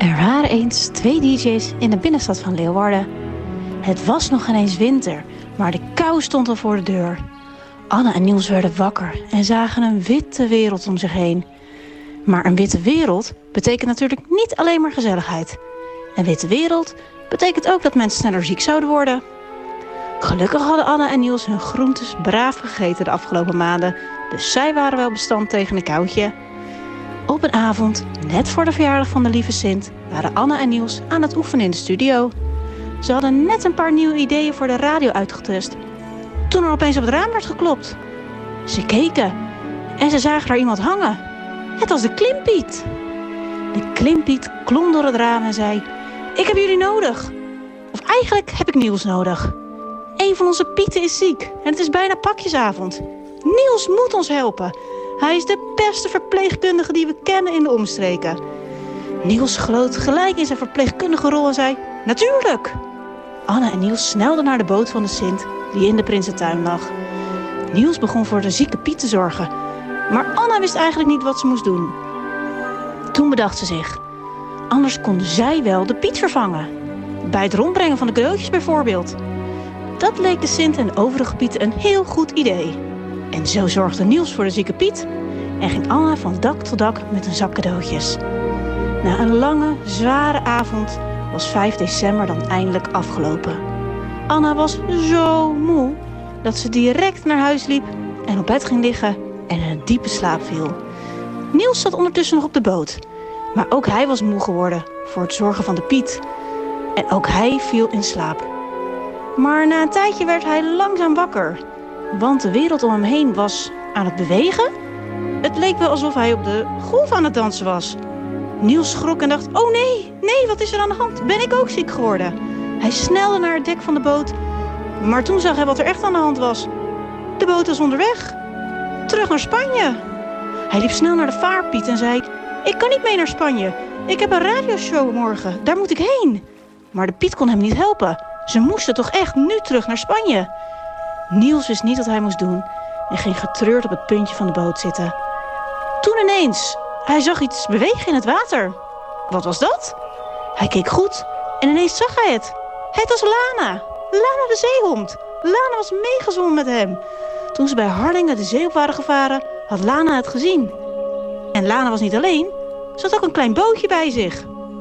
Er waren eens 2 DJ's in de binnenstad van Leeuwarden. Het was nog ineens winter, maar de kou stond al voor de deur. Anne en Niels werden wakker en zagen een witte wereld om zich heen. Maar een witte wereld betekent natuurlijk niet alleen maar gezelligheid. Een witte wereld betekent ook dat mensen sneller ziek zouden worden. Gelukkig hadden Anne en Niels hun groentes braaf gegeten de afgelopen maanden, dus zij waren wel bestand tegen een koudje. Op een avond, net voor de verjaardag van de lieve Sint, waren Anne en Niels aan het oefenen in de studio. Ze hadden net een paar nieuwe ideeën voor de radio uitgetest, toen er opeens op het raam werd geklopt. Ze keken en ze zagen daar iemand hangen. Het was de Klimpiet. De Klimpiet klom door het raam en zei: "Ik heb jullie nodig. Of eigenlijk heb ik Niels nodig. Een van onze Pieten is ziek en het is bijna pakjesavond. Niels moet ons helpen. Hij is de beste verpleegkundige die we kennen in de omstreken." Niels gloot gelijk in zijn verpleegkundige rol en zei: "Natuurlijk!" Anne en Niels snelden naar de boot van de Sint die in de Prinsentuin lag. Niels begon voor de zieke Piet te zorgen, maar Anne wist eigenlijk niet wat ze moest doen. Toen bedacht ze zich: anders konden zij wel de Piet vervangen. Bij het rondbrengen van de cadeautjes bijvoorbeeld. Dat leek de Sint en de overige Pieten een heel goed idee. En zo zorgde Niels voor de zieke Piet en ging Anne van dak tot dak met een zak cadeautjes. Na een lange, zware avond was 5 december dan eindelijk afgelopen. Anna was zo moe dat ze direct naar huis liep en op bed ging liggen en in een diepe slaap viel. Niels zat ondertussen nog op de boot, maar ook hij was moe geworden voor het zorgen van de Piet. En ook hij viel in slaap. Maar na een tijdje werd hij langzaam wakker, want de wereld om hem heen was aan het bewegen. Het leek wel alsof hij op de golf aan het dansen was. Niels schrok en dacht: "Oh nee, wat is er aan de hand? Ben ik ook ziek geworden?" Hij snelde naar het dek van de boot, maar toen zag hij wat er echt aan de hand was. De boot was onderweg, terug naar Spanje. Hij liep snel naar de vaarpiet en zei: "Ik kan niet mee naar Spanje. Ik heb een radioshow morgen, daar moet ik heen." Maar de Piet kon hem niet helpen. Ze moesten toch echt nu terug naar Spanje. Niels wist niet wat hij moest doen en ging getreurd op het puntje van de boot zitten. Toen ineens, hij zag iets bewegen in het water. Wat was dat? Hij keek goed en ineens zag hij het. Het was Lana. Lana de zeehond. Lana was meegezwommen met hem. Toen ze bij Harlingen de zee op waren gevaren, had Lana het gezien. En Lana was niet alleen. Ze had ook een klein bootje bij zich.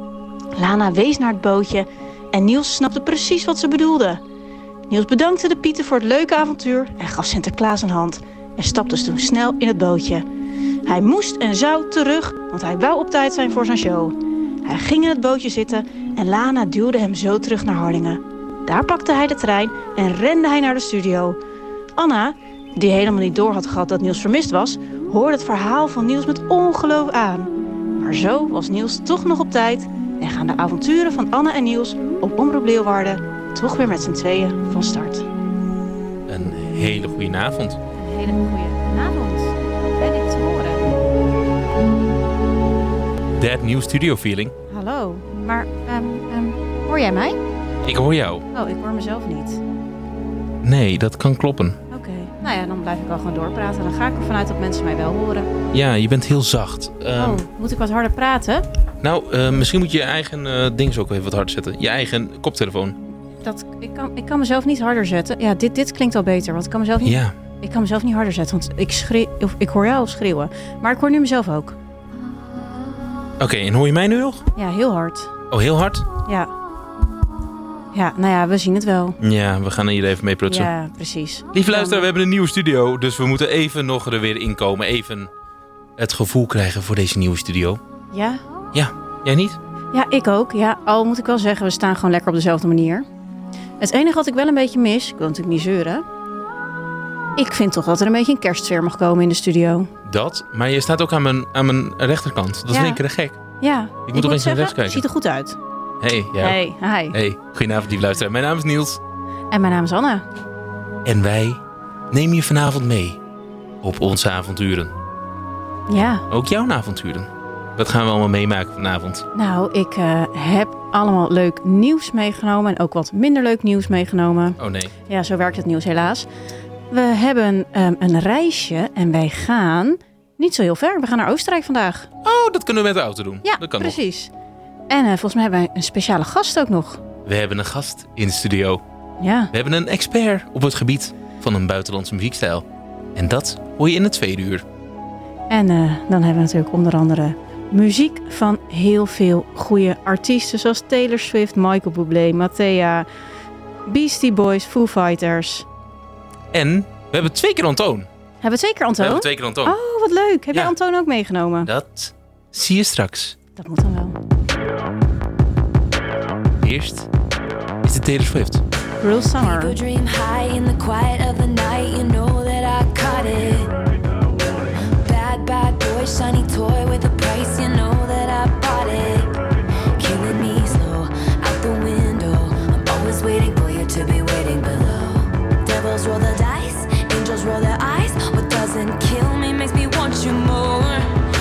Lana wees naar het bootje en Niels snapte precies wat ze bedoelde. Niels bedankte de Pieten voor het leuke avontuur en gaf Sinterklaas een hand en stapte toen snel in het bootje. Hij moest en zou terug, want hij wou op tijd zijn voor zijn show. Hij ging in het bootje zitten en Lana duwde hem zo terug naar Harlingen. Daar pakte hij de trein en rende hij naar de studio. Anna, die helemaal niet door had gehad dat Niels vermist was, hoorde het verhaal van Niels met ongeloof aan. Maar zo was Niels toch nog op tijd en gaan de avonturen van Anne en Niels op Omroep Leeuwarden toch weer met z'n tweeën van start. Een hele goede avond. Een hele goede avond. Ben ik te horen? That new studio feeling. Hallo, maar hoor jij mij? Ik hoor jou. Oh, ik hoor mezelf niet. Nee, dat kan kloppen. Oké, nou ja, dan blijf ik wel gewoon doorpraten. Dan ga ik ervan uit dat mensen mij wel horen. Ja, je bent heel zacht. Moet ik wat harder praten? Nou, misschien moet je je eigen ding ook even wat harder zetten. Je eigen koptelefoon. Ik kan mezelf niet harder zetten. Ja, dit klinkt al beter, want ik kan mezelf niet... Ja. Ik kan mezelf niet harder zetten, want ik hoor jou schreeuwen. Maar ik hoor nu mezelf ook. Oké, en hoor je mij nu nog? Ja, heel hard. Oh, heel hard? Ja. Ja, nou ja, we zien het wel. Ja, we gaan hier even mee prutsen. Ja, precies. Lieve luisteraar, we hebben een nieuwe studio, dus we moeten even nog er weer inkomen. Even het gevoel krijgen voor deze nieuwe studio. Ja? Ja, jij niet? Ja, ik ook. Ja, al moet ik wel zeggen, we staan gewoon lekker op dezelfde manier. Het enige wat ik wel een beetje mis, ik wil natuurlijk niet zeuren. Ik vind toch dat er een beetje een kerstsfeer mag komen in de studio. Dat, maar je staat ook aan mijn rechterkant. Dat is in één keer gek. Ja. Ik moet opeens naar rechts kijken. Ziet er goed uit. Hey, ja. Hey, hi. Hey, goedenavond lieve luisteraar. Mijn naam is Niels. En mijn naam is Anne. En wij nemen je vanavond mee op onze avonturen. Ja. Ook jouw avonturen. Wat gaan we allemaal meemaken vanavond? Nou, ik heb allemaal leuk nieuws meegenomen en ook wat minder leuk nieuws meegenomen. Oh nee. Ja, zo werkt het nieuws helaas. We hebben een reisje en wij gaan niet zo heel ver. We gaan naar Oostenrijk vandaag. Oh, dat kunnen we met de auto doen. Ja, dat kan precies. En volgens mij hebben wij een speciale gast ook nog. We hebben een gast in de studio. Ja. We hebben een expert op het gebied van een buitenlandse muziekstijl. En dat hoor je in het tweede uur. En dan hebben we natuurlijk onder andere muziek van heel veel goede artiesten. Zoals Taylor Swift, Michael Bublé, Mattea, Beastie Boys, Foo Fighters. En we hebben 2 keer Antoon. Hebben we 2 keer Antoon? We hebben 2 keer Antoon. Oh, wat leuk. Heb jij Antoon ook meegenomen? Dat zie je straks. Dat moet dan wel. Eerst is de Taylor Swift. Cruel Summer. People dream high in the quiet of the night. You know that I caught it. Bad, bad boy, shiny toy with a price. You know that I bought it. Killing me slow, out the window. I'm always waiting for you to be waiting below. Devils roll the dice, angels roll their eyes. What doesn't kill me makes me want you more.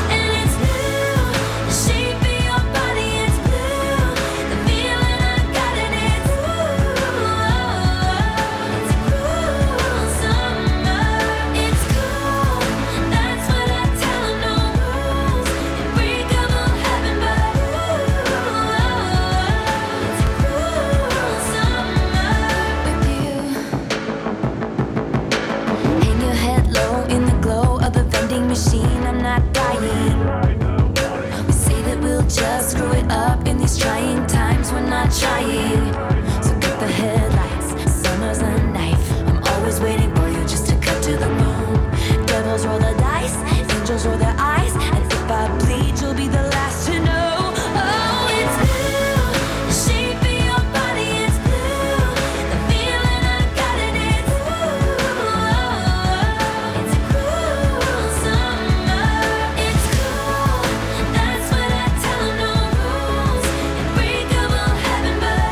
Machine, I'm not dying. We say that we'll just screw it up in these trying times. We're not trying. So cut the headlights. Summer's a knife. I'm always waiting for you just to cut to the bone. Devils roll the dice, angels roll their eyes, and if I bleed, you'll be the last to know. Oh, it's blue. The shape of your body is blue. The feeling I got it is blue. It's cruel summer. It's cool. That's what I tell 'em. No rules. Unbreakable heaven, but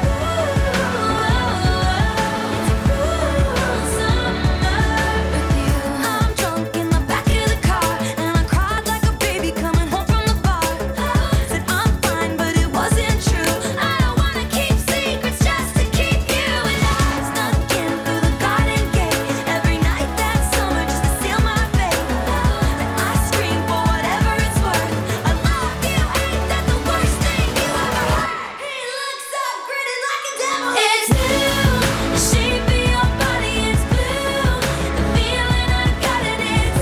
it's cruel summer with you. I'm drunk in the back of the car, and I cried like a baby coming home from the bar. Said I'm fine, but it wasn't true. I don't wanna keep secrets just to keep you. And I snuck in through the garden gate every night that summer just to seal my fate. And I scream for whatever it's worth. I love you, ain't that the worst thing you ever heard? He looks up, grinning like a devil. It's blue, the shape of your body is blue. The feeling I got it is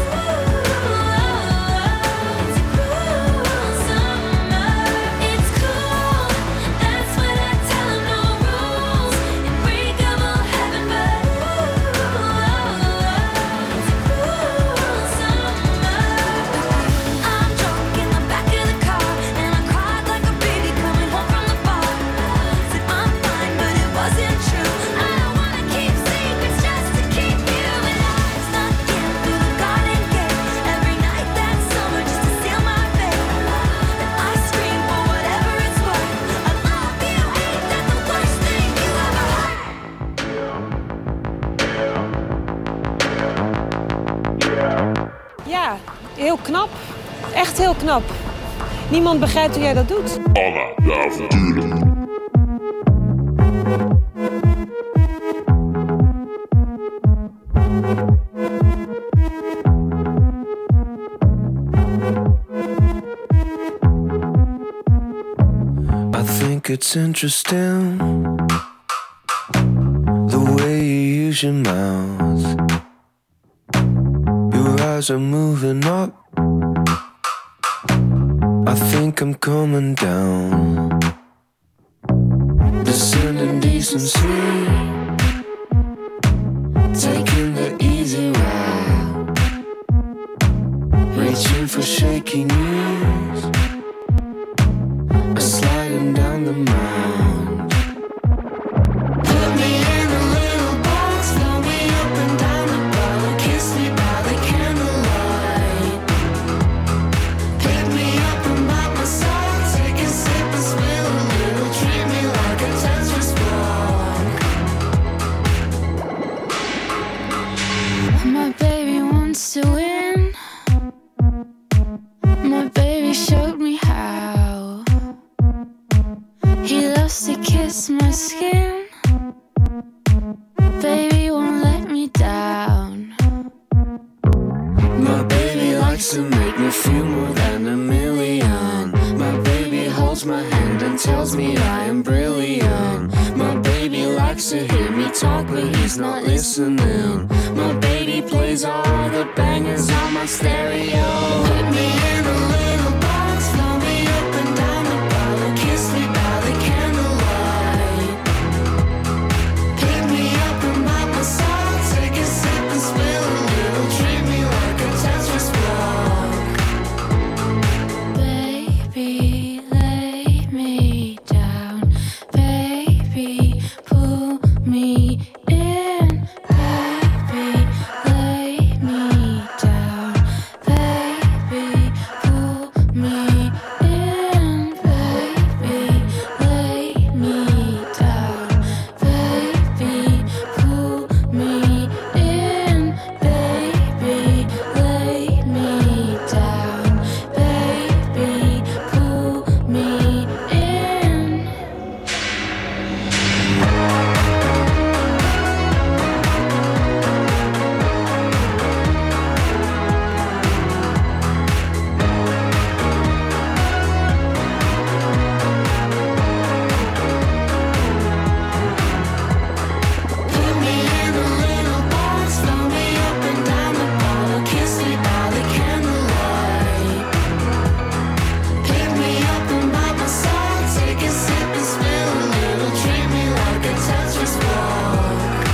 it's cruel summer. It's cool, that's what I tell 'em. No rules, unbreakable heaven, but it's cruel summer. I'm drunk in the back of the car, and I cried like a baby coming home from the bar. Said I'm fine, but it wasn't true. I don't wanna keep secrets just to keep you. And I snuck in through the garden gate every night that summer just to seal my fate. And I scream for whatever it's worth. I love you, ain't that the worst thing you ever heard? Ja, heel knap. Echt heel knap. Niemand begrijpt hoe jij dat doet. Anna, de avonturen. I think it's interesting the way you use your mouth. Your eyes are moving up. I think I'm coming down. Descending decency, taking the easy route, reaching for shaky knees, sliding down the mound. Put me in a little box, throw me up and down the bar, kiss me by the candlelight. Pick me up and by my side, take a sip and spill a little, treat me like a Tetris block. My baby wants to win. My baby showed me how. He loves to kiss my skin. Baby won't let me down. My baby likes to make me feel more than a million. My baby holds my hand and tells me I am brilliant. My baby likes to hear me talk, but he's not listening. My baby plays all the bangers on my stereo. Put me in a little box, flow me up and down the bottle, kiss me by the candlelight. Pick me up and by my side, take a sip and spill a little, treat me like a Tetris block. Baby, lay me down. Baby, pull me in. Baby, lay me down. Baby, pull me in. Baby, lay me down. Baby, pull me in. Baby, lay me down. Baby, pull me in. Put me in a little box, flow me up and down the bottle, kiss me by the candlelight. Pick me up and by my side, take a sip and spill a little, treat me like a Tetris block.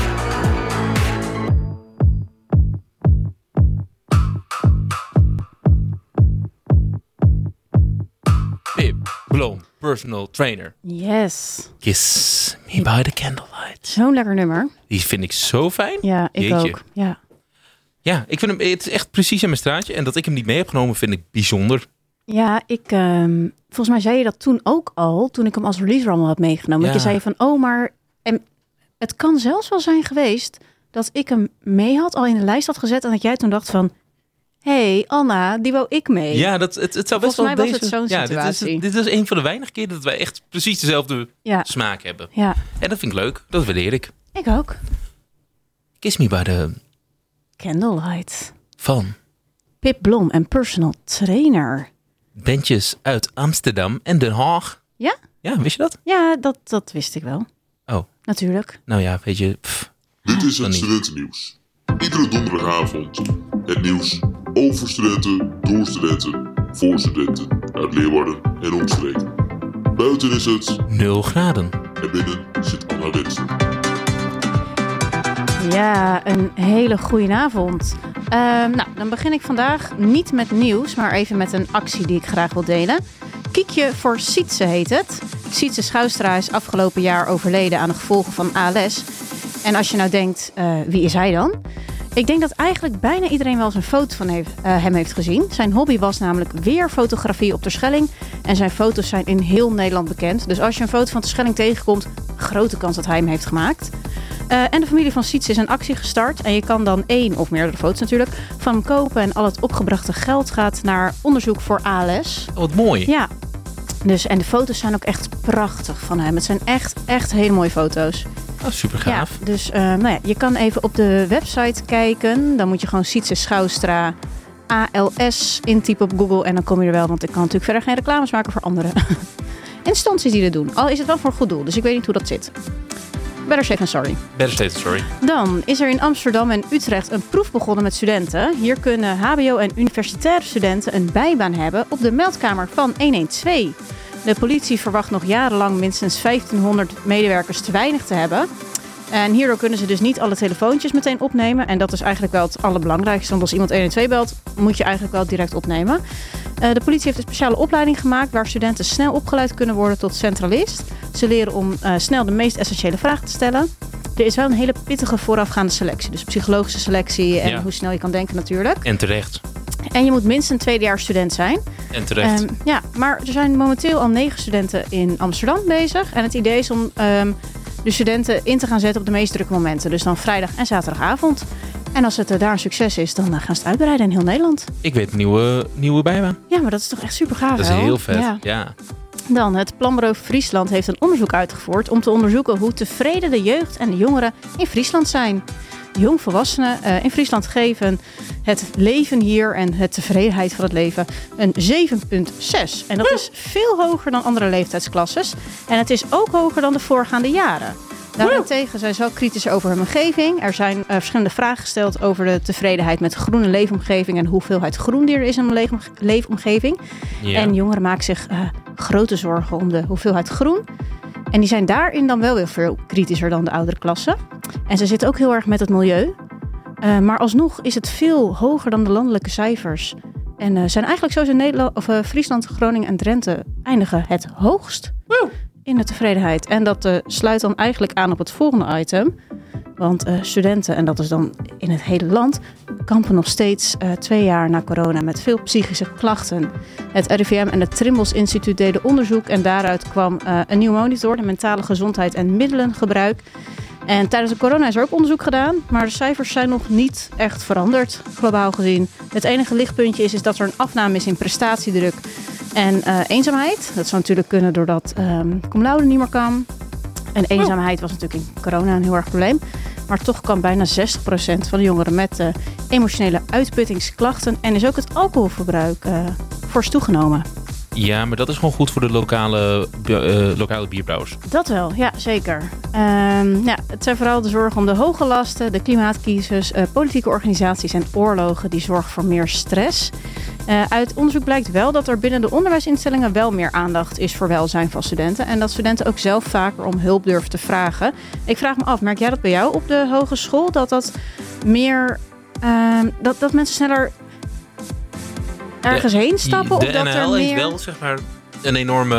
Pip Blom, personal trainer. Yes. Kiss me by the candlelight. Zo'n lekker nummer. Die vind ik zo fijn. Ja, ik Jeetje. ook. Ja. Ja, ik vind hem, het is echt precies in mijn straatje. En dat ik hem niet mee heb genomen vind ik bijzonder. Ja, volgens mij zei je dat toen ook al, toen ik hem als release rommel had meegenomen. Ja. Dat je zei van, oh, maar het kan zelfs wel zijn geweest dat ik hem mee had, al in de lijst had gezet. En dat jij toen dacht van, hey, Anna, die wou ik mee. Ja, het zou best Volgens wel mij was deze... het zo'n situatie. Dit is een van de weinige keer dat wij echt precies dezelfde Ja. smaak hebben. Ja, En dat vind ik leuk. Dat waardeer ik. ik ook. Kiss me by the... Candlelight. Van Pip Blom en personal trainer. bandjes uit Amsterdam en Den Haag. Ja? Ja, wist je dat? Ja, dat wist ik wel. Oh, Natuurlijk. nou ja, weet je... Dit is dan het niet. studentennieuws. Iedere donderdagavond het nieuws over studenten, door studenten, voor studenten uit Leeuwarden en omstreken. Buiten is het 0 graden. en binnen zit Anna Wensen. Ja, een hele goede avond. Nou, dan begin ik vandaag niet met nieuws, maar even met een actie die ik graag wil delen. Kiekje voor Sietse heet het. Sietse Schoustra is afgelopen jaar overleden aan de gevolgen van ALS. En als je nou denkt, wie is hij dan? Ik denk dat eigenlijk bijna iedereen wel eens een foto van hem heeft gezien. Zijn hobby was namelijk weerfotografie op Terschelling. En zijn foto's zijn in heel Nederland bekend. Dus als je een foto van Terschelling tegenkomt, grote kans dat hij hem heeft gemaakt. En de familie van Sietse is een actie gestart. En je kan dan 1 of meerdere foto's natuurlijk van hem kopen. En al het opgebrachte geld gaat naar onderzoek voor ALS. Oh, wat mooi. Ja, dus, en de foto's zijn ook echt prachtig van hem. Het zijn echt hele mooie foto's. Oh, super gaaf. Ja, dus nou ja, je kan even op de website kijken. Dan moet je gewoon Sietse Schoustra ALS intypen op Google. En dan kom je er wel, want ik kan natuurlijk verder geen reclames maken voor andere instanties die dat doen. Al is het wel voor een goed doel, dus ik weet niet hoe dat zit. Better safe than sorry. Better state, sorry. Dan is er in Amsterdam en Utrecht een proef begonnen met studenten. Hier kunnen hbo- en universitaire studenten een bijbaan hebben op de meldkamer van 112. De politie verwacht nog jarenlang minstens 1500 medewerkers te weinig te hebben. En hierdoor kunnen ze dus niet alle telefoontjes meteen opnemen. En dat is eigenlijk wel het allerbelangrijkste. Want als iemand 112 belt, moet je eigenlijk wel direct opnemen. De politie heeft een speciale opleiding gemaakt waar studenten snel opgeleid kunnen worden tot centralist. Ze leren om snel de meest essentiële vragen te stellen. Er is wel een hele pittige voorafgaande selectie. Dus psychologische selectie en Ja. hoe snel je kan denken natuurlijk. En terecht. En je moet minstens een tweedejaars student zijn. En terecht. Ja, maar er zijn momenteel al 9 studenten in Amsterdam bezig. En het idee is om de studenten in te gaan zetten op de meest drukke momenten. Dus dan vrijdag en zaterdagavond. En als het daar een succes is, dan gaan ze het uitbreiden in heel Nederland. Ik weet een nieuwe bijbaan. Ja, maar dat is toch echt super gaaf. Dat is heel vet. Ja. Dan, het Planbureau Friesland heeft een onderzoek uitgevoerd om te onderzoeken hoe tevreden de jeugd en de jongeren in Friesland zijn. jongvolwassenen in Friesland geven het leven hier en de tevredenheid van het leven een 7,6. En dat is veel hoger dan andere leeftijdsklassen. En het is ook hoger dan de voorgaande jaren. Daarentegen zijn ze wel kritisch over hun omgeving. Er zijn verschillende vragen gesteld over de tevredenheid met groene leefomgeving en hoeveelheid groen die er is in een leefomgeving. Ja. En jongeren maken zich grote zorgen om de hoeveelheid groen. En die zijn daarin dan wel weer veel kritischer dan de oudere klassen. En ze zitten ook heel erg met het milieu. Maar alsnog is het veel hoger dan de landelijke cijfers. En zijn eigenlijk zoals in Nederland, Friesland, Groningen en Drenthe eindigen het hoogst in de tevredenheid. En dat sluit dan eigenlijk aan op het volgende item. Want studenten, en dat is dan in het hele land, kampen nog steeds 2 jaar na corona met veel psychische klachten. Het RIVM en het Trimbos Instituut deden onderzoek en daaruit kwam een nieuw monitor, de mentale gezondheid en middelengebruik. En tijdens de corona is er ook onderzoek gedaan, maar de cijfers zijn nog niet echt veranderd, globaal gezien. Het enige lichtpuntje is dat er een afname is in prestatiedruk en eenzaamheid. Dat zou natuurlijk kunnen doordat cum laude niet meer kan. En eenzaamheid was natuurlijk in corona een heel erg probleem. Maar toch kan bijna 60% van de jongeren met emotionele uitputtingsklachten. En is ook het alcoholverbruik fors toegenomen. Ja, maar dat is gewoon goed voor de lokale bierbrouwers. Dat wel, ja, zeker. Het zijn vooral de zorgen om de hoge lasten, de klimaatcrisis, politieke organisaties en oorlogen die zorgen voor meer stress. Uit onderzoek blijkt wel dat er binnen de onderwijsinstellingen wel meer aandacht is voor welzijn van studenten. En dat studenten ook zelf vaker om hulp durven te vragen. Ik vraag me af, merk jij dat bij jou op de hogeschool? Dat meer, dat mensen sneller ergens heen stappen? De of dat NL er heeft meer... wel zeg maar een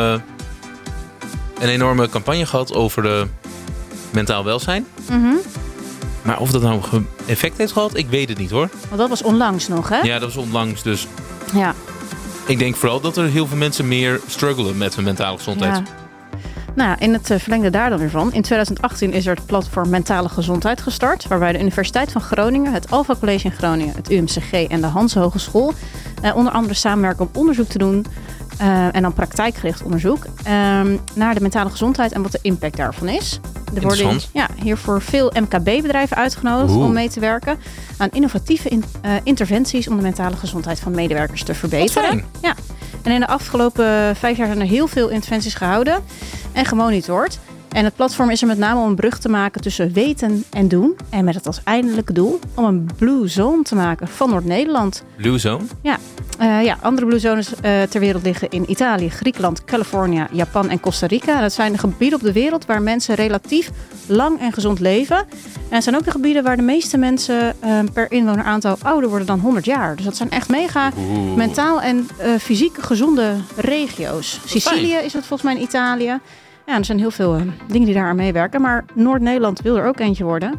enorme campagne gehad over de mentaal welzijn. Mhm. Maar of dat nou effect heeft gehad, ik weet het niet hoor. Want dat was onlangs nog, hè? Ja, dat was onlangs. Dus Ja. ik denk vooral dat er heel veel mensen meer struggelen met hun mentale gezondheid. Ja. Nou, in het verlengde daar dan weer van. In 2018 is er het platform Mentale Gezondheid gestart, waarbij de Universiteit van Groningen, het Alpha College in Groningen, het UMCG en de Hanse Hogeschool onder andere samenwerken om onderzoek te doen. En dan praktijkgericht onderzoek naar de mentale gezondheid en wat de impact daarvan is. Er worden hiervoor veel MKB-bedrijven uitgenodigd om mee te werken aan innovatieve interventies om de mentale gezondheid van medewerkers te verbeteren. Fijn. Ja. En in de afgelopen 5 jaar zijn er heel veel interventies gehouden en gemonitord. En het platform is er met name om een brug te maken tussen weten en doen. En met het als eindelijke doel om een Blue Zone te maken van Noord-Nederland. Blue Zone? Ja. Andere Blue Zones ter wereld liggen in Italië, Griekenland, Californië, Japan en Costa Rica. Dat zijn de gebieden op de wereld waar mensen relatief lang en gezond leven. En het zijn ook de gebieden waar de meeste mensen per inwoneraantal ouder worden dan 100 jaar. Dus dat zijn echt mega mentaal en fysiek gezonde regio's. Sicilië is het volgens mij in Italië. Ja, er zijn heel veel dingen die daar aan meewerken. Maar Noord-Nederland wil er ook eentje worden.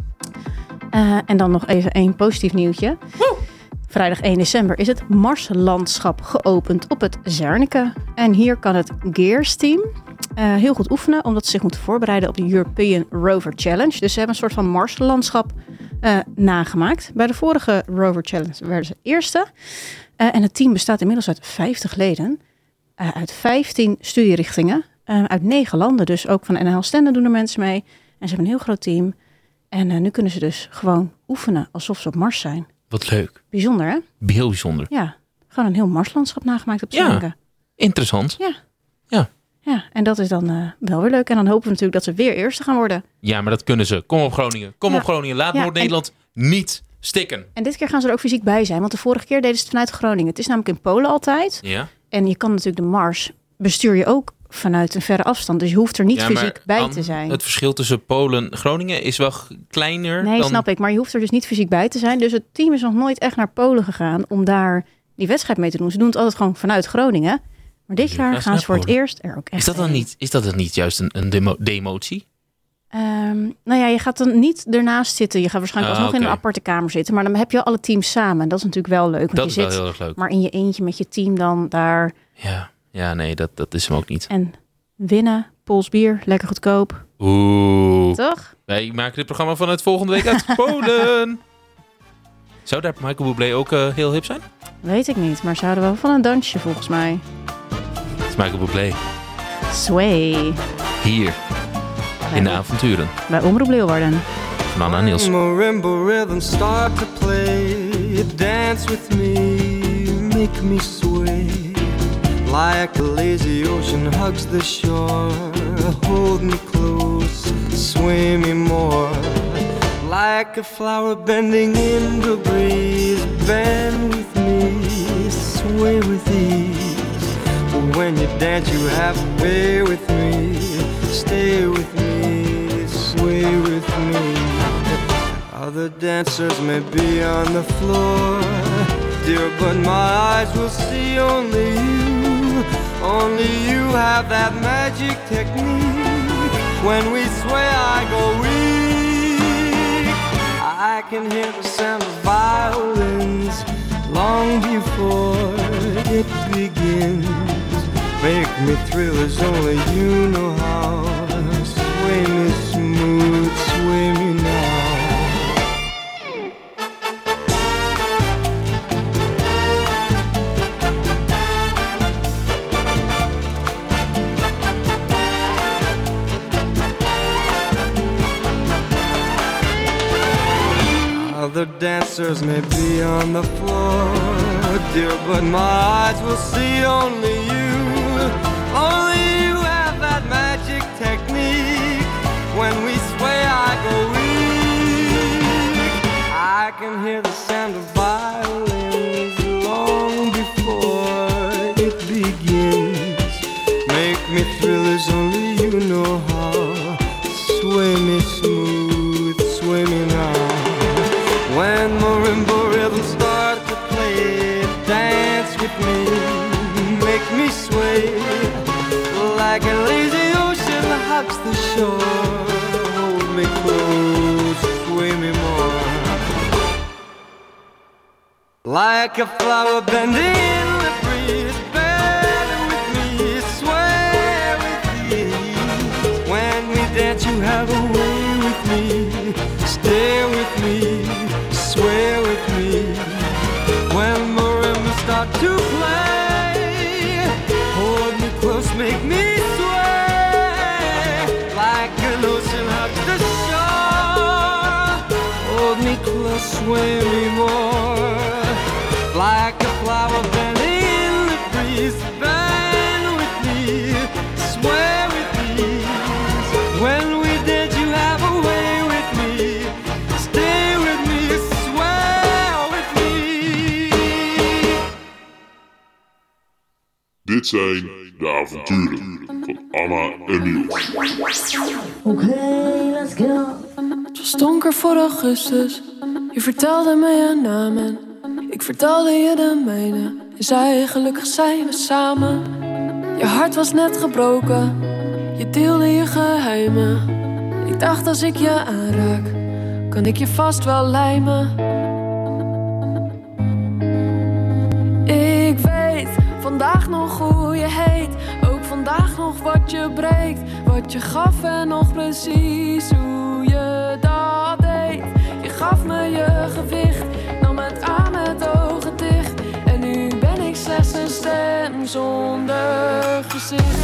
En dan nog even één positief nieuwtje. Vrijdag 1 december is het Marslandschap geopend op het Zernike. En hier kan het Gears-team heel goed oefenen, omdat ze zich moeten voorbereiden op de European Rover Challenge. Dus ze hebben een soort van Marslandschap nagemaakt. Bij de vorige Rover Challenge werden ze eerste. En het team bestaat inmiddels uit 50 leden. Uit 15 studierichtingen. Uit 9 landen, dus ook van NL Stenden doen er mensen mee. En ze hebben een heel groot team. En nu kunnen ze dus gewoon oefenen alsof ze op Mars zijn. Wat leuk. Bijzonder, hè? Heel bijzonder. Ja, gewoon een heel Marslandschap nagemaakt op Zernike. Interessant. Ja, en dat is dan wel weer leuk. En dan hopen we natuurlijk dat ze weer eerste gaan worden. Ja, maar dat kunnen ze. Kom op Groningen. Kom op Groningen. Laat Noord-Nederland niet stikken. En dit keer gaan ze er ook fysiek bij zijn. Want de vorige keer deden ze het vanuit Groningen. Het is namelijk in Polen altijd. Ja. En je kan natuurlijk de Mars bestuur je ook vanuit een verre afstand. Dus je hoeft er niet fysiek bij te zijn. Het verschil tussen Polen en Groningen is wel kleiner. Nee, snap ik. Maar je hoeft er dus niet fysiek bij te zijn. Dus het team is nog nooit echt naar Polen gegaan om daar die wedstrijd mee te doen. Ze doen het altijd gewoon vanuit Groningen. Maar dit jaar gaan ze voor het eerst er ook echt Is dat dan niet juist een demotie? Nou ja, je gaat dan niet ernaast zitten. Je gaat waarschijnlijk alsnog in een aparte kamer zitten. Maar dan heb je alle teams samen. Dat is natuurlijk wel leuk. Want Dat je is wel zit heel erg leuk. maar in je eentje met je team dan daar. Ja, nee, dat is hem ook niet. En winnen, Pools bier, lekker goedkoop. Oeh. Toch? Wij maken dit programma van het volgende week uit Polen. Zou daar Michael Bublé ook heel hip zijn? Weet ik niet, maar ze houden wel van een dansje volgens mij. Het is Michael Bublé. Sway. Hier. In de avonturen. Bij Omroep Leeuwarden. van Anna en Niels. Marimba rhythm start to play, dance with me, make me sway. Like a lazy ocean hugs the shore, hold me close, sway me more. Like a flower bending in the breeze, bend with me, sway with ease. When you dance you have a way with me, stay with me, sway with me. Other dancers may be on the floor, dear, but my eyes will see only you. Only you have that magic technique. When we sway I go weak. I can hear the sound of violins long before it begins. Make me thrill as only you know how. Sway me smooth, sway me now. Other dancers may be on the floor, dear, but my eyes will see only you. Only you have that magic technique. When we sway I go weak. I can hear the sound of violins long before it begins. Make me thrill as only you know how. Sway me smooth, sway me now. When marimba rhythms start to play, dance with me, make me sway. Like a lazy ocean hugs the shore, hold me close, sway me more. Like a flower bending in the breeze, bend with me, sway with ease. When we dance you have a way with me, stay with me, sway with me. When marimbas start to play, hold me close, make me sway. Like an ocean hugs the shore, hold me close, sway me more. Like a flower bending in the breeze, bend with me, sway with ease. When we dance you have a way with me, stay with me, sway with me. Dit zijn de avonturen van Anna en Niels. Let's go. Het was donker voor augustus. Je vertelde me je naam en ik vertelde je de mijne. Je zei gelukkig zijn we samen. Je hart was net gebroken. Je deelde je geheimen. Ik dacht als ik je aanraak, kan ik je vast wel lijmen. Ik weet vandaag nog hoe je heet. Ook vandaag nog wat je breekt. Wat je gaf en nog precies hoe je dat deed. Je gaf me je gewicht, nam het aan met ogen dicht. En nu ben ik slechts een stem zonder gezicht.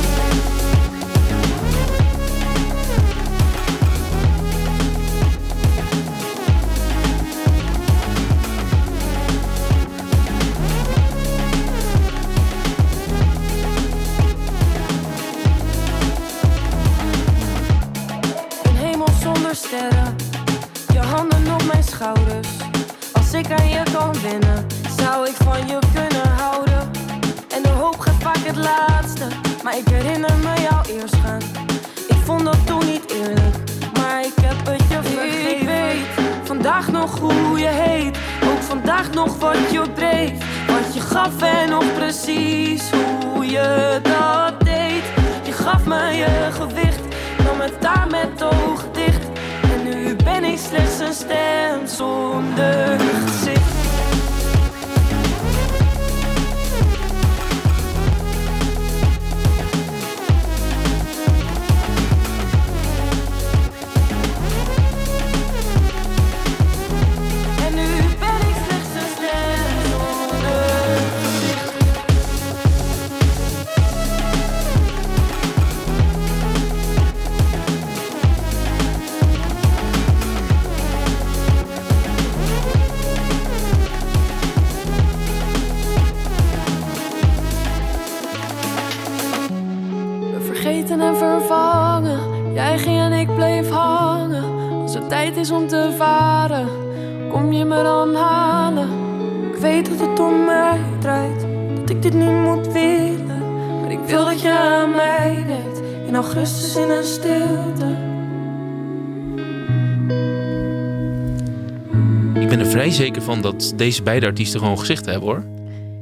Sterren, je handen op mijn schouders. Als ik aan je kan winnen, zou ik van je kunnen houden. En de hoop gaat vaak het laatste, maar ik herinner me jou eerst gaan. Ik vond dat toen niet eerlijk, maar ik heb het je vergeven. Ik weet vandaag nog hoe je heet, ook vandaag nog wat je breekt. Wat je gaf en nog precies hoe je dat deed. Je gaf me je gewicht, nam het daar met ogen dicht. Nu ben ik slechts een stem zonder gezicht. En nu ben ik slechts een stem zonder gezicht. vergeten en vervangen. Jij ging en ik bleef hangen. Als het tijd is om te varen, kom je me dan halen? Ik weet dat het om mij draait, dat ik dit niet moet willen. Maar ik wil dat je aan mij denkt, in augustus in een stilte. Ik ben er vrij zeker van dat deze beide artiesten gewoon gezichten hebben, hoor.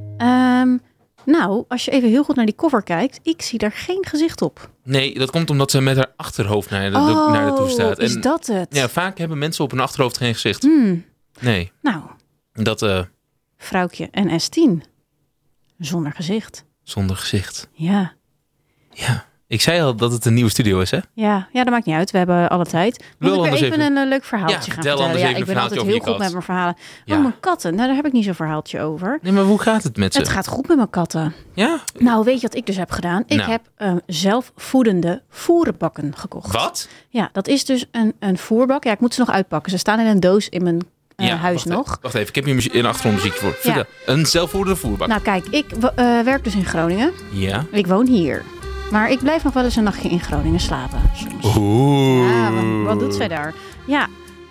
Nou, als je even heel goed naar die cover kijkt, ik zie daar geen gezicht op. Nee, dat komt omdat ze met haar achterhoofd naar de toe staat. Is dat het? Ja, vaak hebben mensen op hun achterhoofd geen gezicht. Nee. Nou, Dat vrouwtje en S10. Zonder gezicht. zonder gezicht. Ja. Ja. Ik zei al dat het een nieuwe studio is, hè? Ja, dat maakt niet uit. We hebben alle tijd. Moet ik weer even een leuk verhaaltje gaan vertel vertellen? anders even Ik een ben verhaaltje altijd over heel je goed kat. met mijn verhalen. Ja. Oh, mijn katten. Nou, daar heb ik niet zo'n verhaaltje over. Nee, maar hoe gaat het met ze? Het gaat goed met mijn katten. Ja? Nou, weet je wat ik dus heb gedaan? Ik Nou. heb zelfvoedende voerbakken gekocht. Wat? Ja, dat is dus een voerbak. Ja, ik moet ze nog uitpakken. Ze staan in een doos in mijn huis wacht nog. Even, wacht even, ik heb hier een achtergrondmuziekje voor. Vertel. Een zelfvoerende voerbak. Nou, kijk, ik werk dus in Groningen. Ja. Ik woon hier. Maar ik blijf nog wel eens een nachtje in Groningen slapen. Soms. Oeh. Ja, wat doet zij daar? Ja,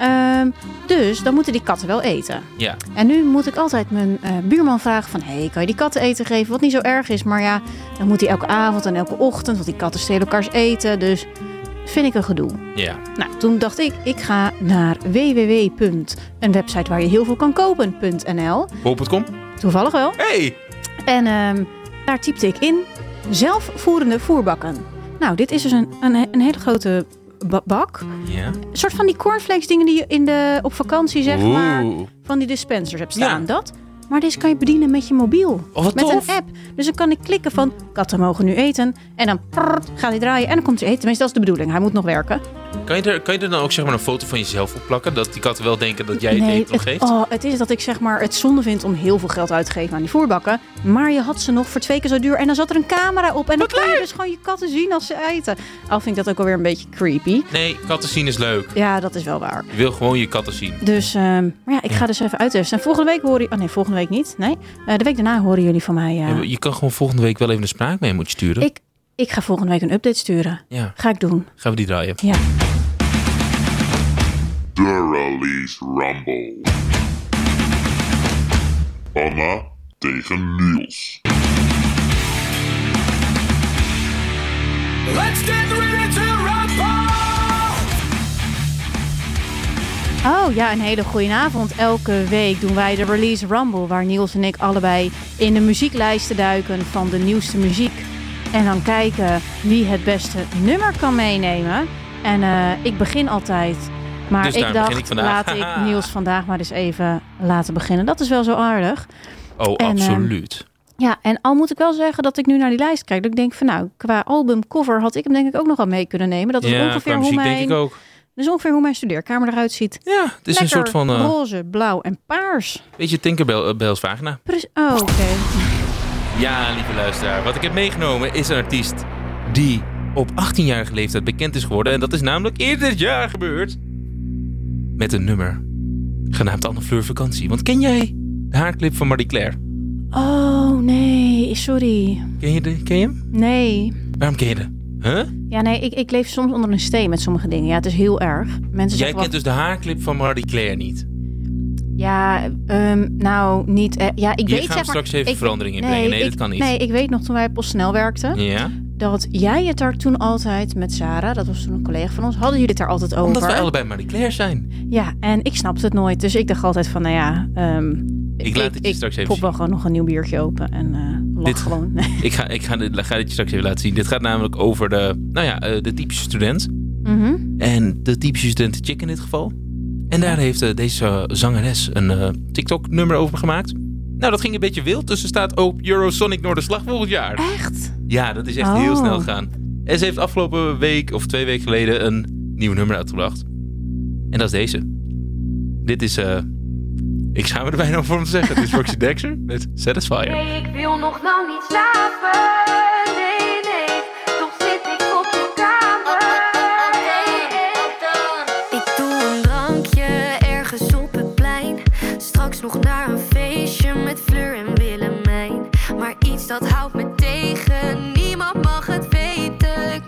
dus dan moeten die katten wel eten. Ja. En nu moet ik altijd mijn buurman vragen van... Hey, kan je die katten eten geven? Wat niet zo erg is. Maar ja, dan moet hij elke avond en elke ochtend... want die katten stelen elkaars eten. Dus vind ik een gedoe. Ja. Nou, toen dacht ik ga naar www. een website waar je heel veel kan kopen.nl. Bol.com? Toevallig wel. Hey! En daar typte ik in zelfvoerende voerbakken. Nou, dit is dus een hele grote bak. Ja. Een soort van die cornflakes dingen die je op vakantie zeg maar van die dispensers hebt staan. Ja. Dat. Maar deze kan je bedienen met je mobiel. Oh, wat met tof. een app. Dus dan kan ik klikken van katten mogen nu eten. En dan gaat hij draaien en dan komt hij eten. Tenminste, dat is de bedoeling. Hij moet nog werken. Kan je er dan ook zeg maar een foto van jezelf op plakken? Dat die katten wel denken dat jij het eten opgeeft? Het is dat ik zeg maar het zonde vind om heel veel geld uit te geven aan die voerbakken. Maar je had ze nog voor 2 keer zo duur. En dan zat er een camera op. En dan kun je dus gewoon je katten zien als ze eten. Al vind ik dat ook alweer een beetje creepy. Nee, katten zien is leuk. Ja, dat is wel waar. Je wil gewoon je katten zien. Dus, maar ja, ik ga dus even uittesten. En volgende week horen jullie... Oh nee, volgende week niet. Nee, de week daarna horen jullie van mij... Ja, je kan gewoon volgende week wel even een spraakmemo sturen. Ik ga volgende week een update sturen. Ja. Ga ik doen. Gaan we die draaien? Ja. The Release Rumble. Anna tegen Niels. Let's get ready to rumble! Oh ja, een hele goede avond. Elke week doen wij de Release Rumble, waar Niels en ik allebei in de muzieklijsten duiken van de nieuwste muziek. En dan kijken wie het beste nummer kan meenemen. En ik begin altijd. Maar Dus ik daar begin dacht, ik vandaag. laat ik Niels vandaag maar eens even laten beginnen. Dat is wel zo aardig. Oh, En, absoluut. Ja, en al moet ik wel zeggen dat ik nu naar die lijst kijk. Dat ik denk van nou, qua albumcover had ik hem denk ik ook nog wel mee kunnen nemen. Dat is Ja, ongeveer qua hoe muziek mijn... denk ik ook. Dat is ongeveer hoe mijn studeerkamer eruit ziet. Ja, het is Lekker een soort van... roze, blauw en paars. Beetje Tinkerbell's vagina. Oké. Ja, lieve luisteraar. Wat ik heb meegenomen is een artiest die op 18-jarige leeftijd bekend is geworden. En dat is namelijk eerder dit jaar gebeurd. Met een nummer genaamd Anne Fleur Vakantie. Want ken jij de haarclip van Marie Claire? Oh, nee. Sorry. Ken je hem? Nee. Waarom ken je dat? Huh? Ja, nee. Ik leef soms onder een steen met sommige dingen. Ja, het is heel erg. Mensen Jij zeggen kent dus de haarclip van Marie Claire niet? Ja, nou, niet... ja, ik weet Hier gaan zeg we maar... straks even verandering in brengen. Nee, dat kan niet. Nee, ik weet nog toen wij op PostNL werkten... Ja? dat jij het daar toen altijd met Sarah... dat was toen een collega van ons... hadden jullie het daar altijd over. Omdat wij allebei Marie Claire zijn. Ja, en ik snapte het nooit. Dus ik dacht altijd van, nou ja... ik laat het je straks even pop zien. wel gewoon nog een nieuw biertje open en lach gewoon. Ik ga dit je straks even laten zien. Dit gaat namelijk over de typische student. Mhm. En de typische student chick in dit geval. En daar heeft deze zangeres een TikTok-nummer over gemaakt. Nou, dat ging een beetje wild. Dus ze staat op Eurosonic Noorderslag volgend jaar. Echt? Ja, dat is echt heel snel gegaan. En ze heeft afgelopen week of 2 weken geleden een nieuw nummer uitgebracht. En dat is deze. Dit is... ik schaam me er bijna voor om te zeggen. Dit is Roxy Dexter met Satisfier. Nee, ik wil nog nou niet slapen. Nee, nee, toch zit ik op je kamer. Ik doe een drankje ergens op het plein. Straks nog naar een feestje met Fleur en Willemijn. Maar iets dat houdt me tegen, niemand mag het weten.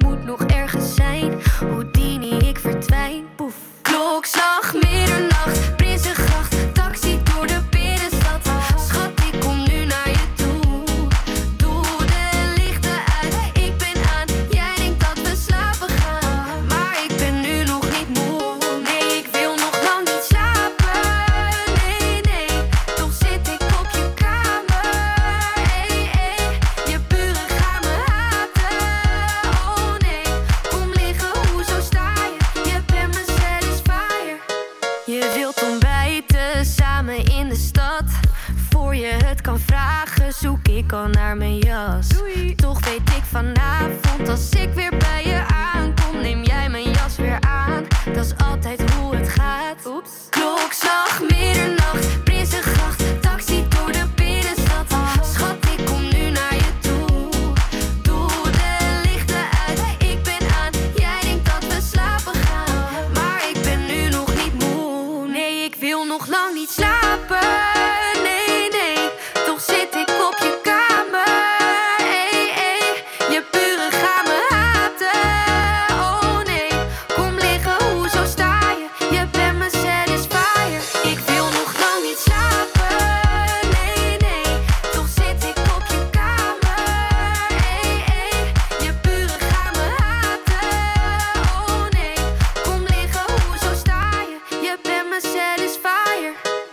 ik al naar mijn jas. Doei. Toch weet ik vanavond, als ik weer bij je aankom, neem jij mijn jas weer aan. Dat is altijd hoe het gaat. Oeps. Klokslag, middernacht, Prinsengracht, taxi door de binnenstad. Schat, ik kom nu naar je toe. Doe de lichten uit, ik ben aan. Jij denkt dat we slapen gaan, maar ik ben nu nog niet moe. Nee, ik wil nog lang niet slapen. Nee, nee, toch zit ik op je kamer. Hey, hey, je buren gaan me haten. Oh nee, kom liggen, hoezo sta je? Je bent mijn satisfier. Ik wil nog lang niet slapen. Nee, nee, toch zit ik op je kamer. Hey, hey, je buren gaan me haten. Oh nee, kom liggen, hoezo sta je? Je bent mijn satisfier.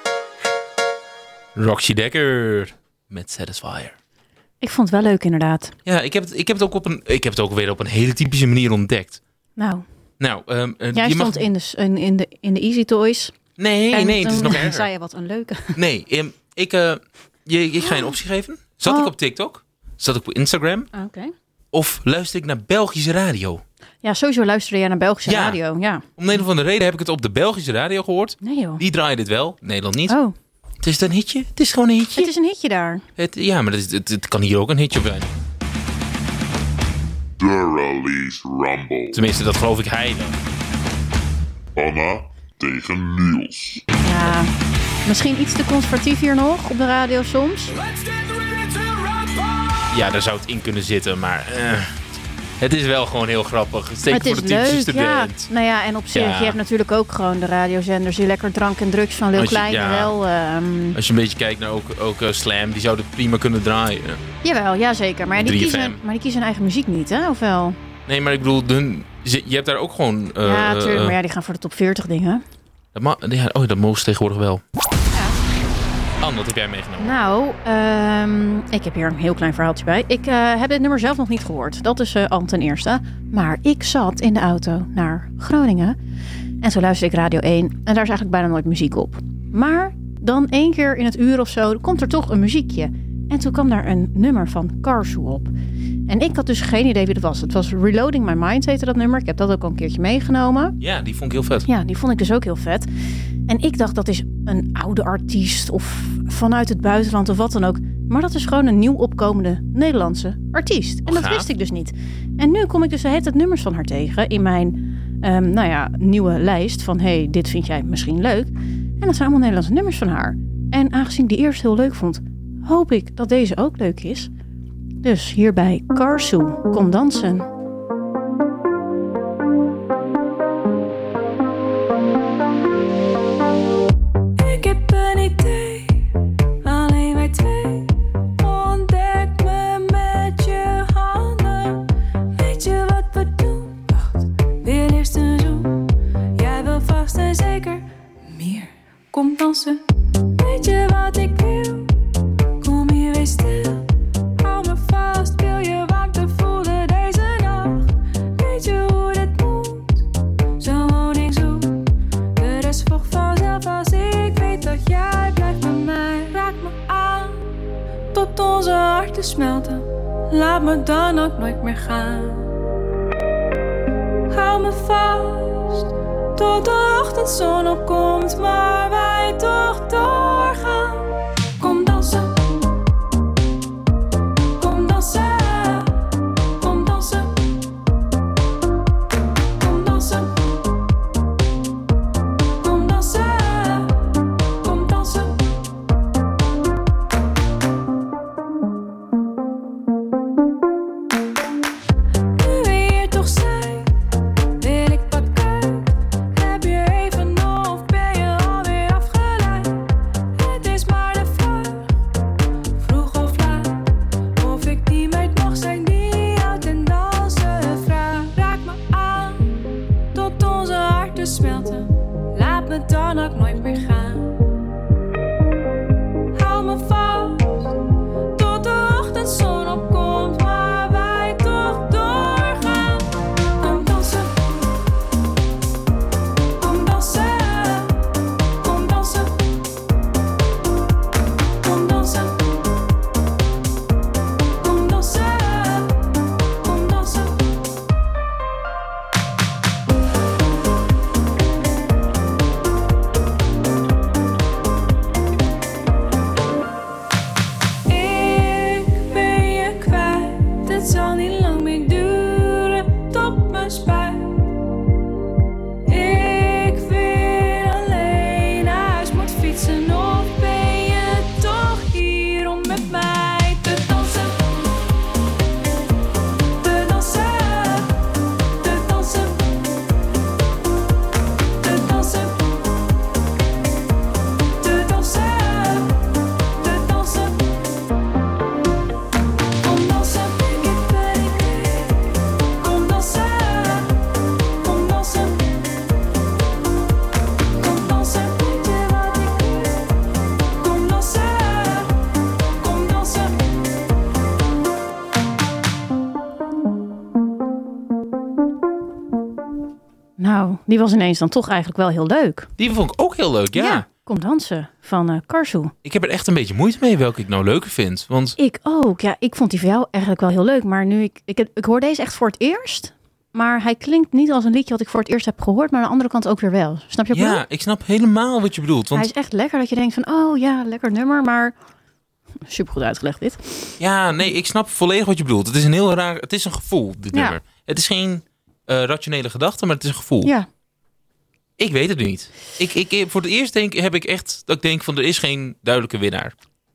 Roxy Dekker met Satisfier. Ik vond het wel leuk inderdaad. Ja, ik heb het ook weer op een hele typische manier ontdekt. Nou, Nou, jij je mag... stond in de Easy Toys. Nee, En het is toen nog erger. zei je wat een leuke. Nee, ik ga je een optie geven. Zat ik op TikTok? Zat ik op Instagram? Oké. Of luister ik naar Belgische radio? Ja, sowieso luisterde jij naar Belgische Ja. radio. Ja. Om een of andere reden heb ik het op de Belgische radio gehoord. Nee joh. Die draaien dit wel, Nederland niet. Oh, Het is een hitje. Het is gewoon een hitje. het is een hitje daar. Ja, maar het kan hier ook een hitje zijn. De Release Rumble. Tenminste, dat geloof ik heilig. Anna tegen Niels. Ja, misschien iets te conservatief hier nog op de radio soms. Ja, daar zou het in kunnen zitten, maar... het is wel gewoon heel grappig. Zeker Het voor is de typische leuk, ja. student. Nou ja, en op zich, Ja. je hebt natuurlijk ook gewoon de radiozenders die lekker drank en drugs van Leeuw Als je- Kleine ja. wel... Als je een beetje kijkt naar ook Slam, die zouden prima kunnen draaien. Jawel, ja zeker. Maar die 3FM. kiezen hun eigen muziek niet, hè? Of wel? Nee, maar ik bedoel, je hebt daar ook gewoon... Ja, natuurlijk. Maar ja, die gaan voor de top 40 dingen. dat mogen ze tegenwoordig wel. Anne, wat heb jij meegenomen? Nou, ik heb hier een heel klein verhaaltje bij. Ik heb dit nummer zelf nog niet gehoord. Dat is al ten eerste. Maar ik zat in de auto naar Groningen. En zo luisterde ik Radio 1. En daar is eigenlijk bijna nooit muziek op. Maar dan 1 keer in het uur of zo komt er toch een muziekje. En toen kwam daar een nummer van Karsu op. En ik had dus geen idee wie dat was. Het was Reloading My Mind heette dat nummer. Ik heb dat ook al een keertje meegenomen. Ja, die vond ik heel vet. Ja, die vond ik dus ook heel vet. En ik dacht, dat is een oude artiest of vanuit het buitenland of wat dan ook. Maar dat is gewoon een nieuw opkomende Nederlandse artiest. En dat gaaf. wist ik dus niet. En nu kom ik dus de hele tijd nummers van haar tegen in mijn nieuwe lijst van hey, dit vind jij misschien leuk. En dat zijn allemaal Nederlandse nummers van haar. En aangezien ik die eerst heel leuk vond, hoop ik dat deze ook leuk is. Dus hierbij Karsu, kom dansen. Ik heb een idee, alleen wij twee. Ontdek me met je handen. Weet je wat we doen? Wacht, weer eerst een zoen. Jij wil vast en zeker meer. Kom dansen. Weet je wat ik wil? Kom hier weer stil. Hou me vast, wil je warmte voelen deze nacht? Weet je hoe dit moet? Zo woon ik zo. De rest volgt vanzelf als ik weet dat jij blijft bij mij. Raak me aan, tot onze harten smelten. Laat me dan ook nooit meer gaan. Hou me vast, tot de ochtendzon opkomt, maar wij toch doorgaan. Kom dansen. Kom dansen. Kom dansen. Kom dansen. Kom dansen, kom dansen. Nu we hier toch zijn, wil ik pakken. Heb je even nog of ben je alweer afgeleid? Het is maar de vraag, vroeg of laat. Of ik die meid mag zijn die houdt en dansen vraagt. Raak me aan, tot onze harten smelten. Laat me dan ook nooit meer gaan. Hou me vast, tot de ochtendzon opkomt, maar wij toch doorgaan. Kom dansen. Kom dansen. Kom dansen. Kom dansen. Nou, die was ineens dan toch eigenlijk wel heel leuk. Die vond ik ook heel leuk, ja. Kom dansen van Karsu. Ik heb er echt een beetje moeite mee welke ik nou leuker vind. Want Ik ook. Ja, ik vond die van jou eigenlijk wel heel leuk. Maar nu ik hoor deze echt voor het eerst. Maar hij klinkt niet als een liedje wat ik voor het eerst heb gehoord. Maar aan de andere kant ook weer wel. Snap je wat ik bedoel? ja, ik snap helemaal wat je bedoelt. Want Hij is echt lekker dat je denkt van, oh ja, lekker nummer. Maar supergoed uitgelegd dit. ja, nee, ik snap volledig wat je bedoelt. Het is een heel raar, het is een gevoel, dit Ja. nummer. Het is geen rationele gedachte, maar het is een gevoel. Ja, Ik weet het niet. Ik voor het eerst heb ik echt dat ik denk van er is geen duidelijke winnaar.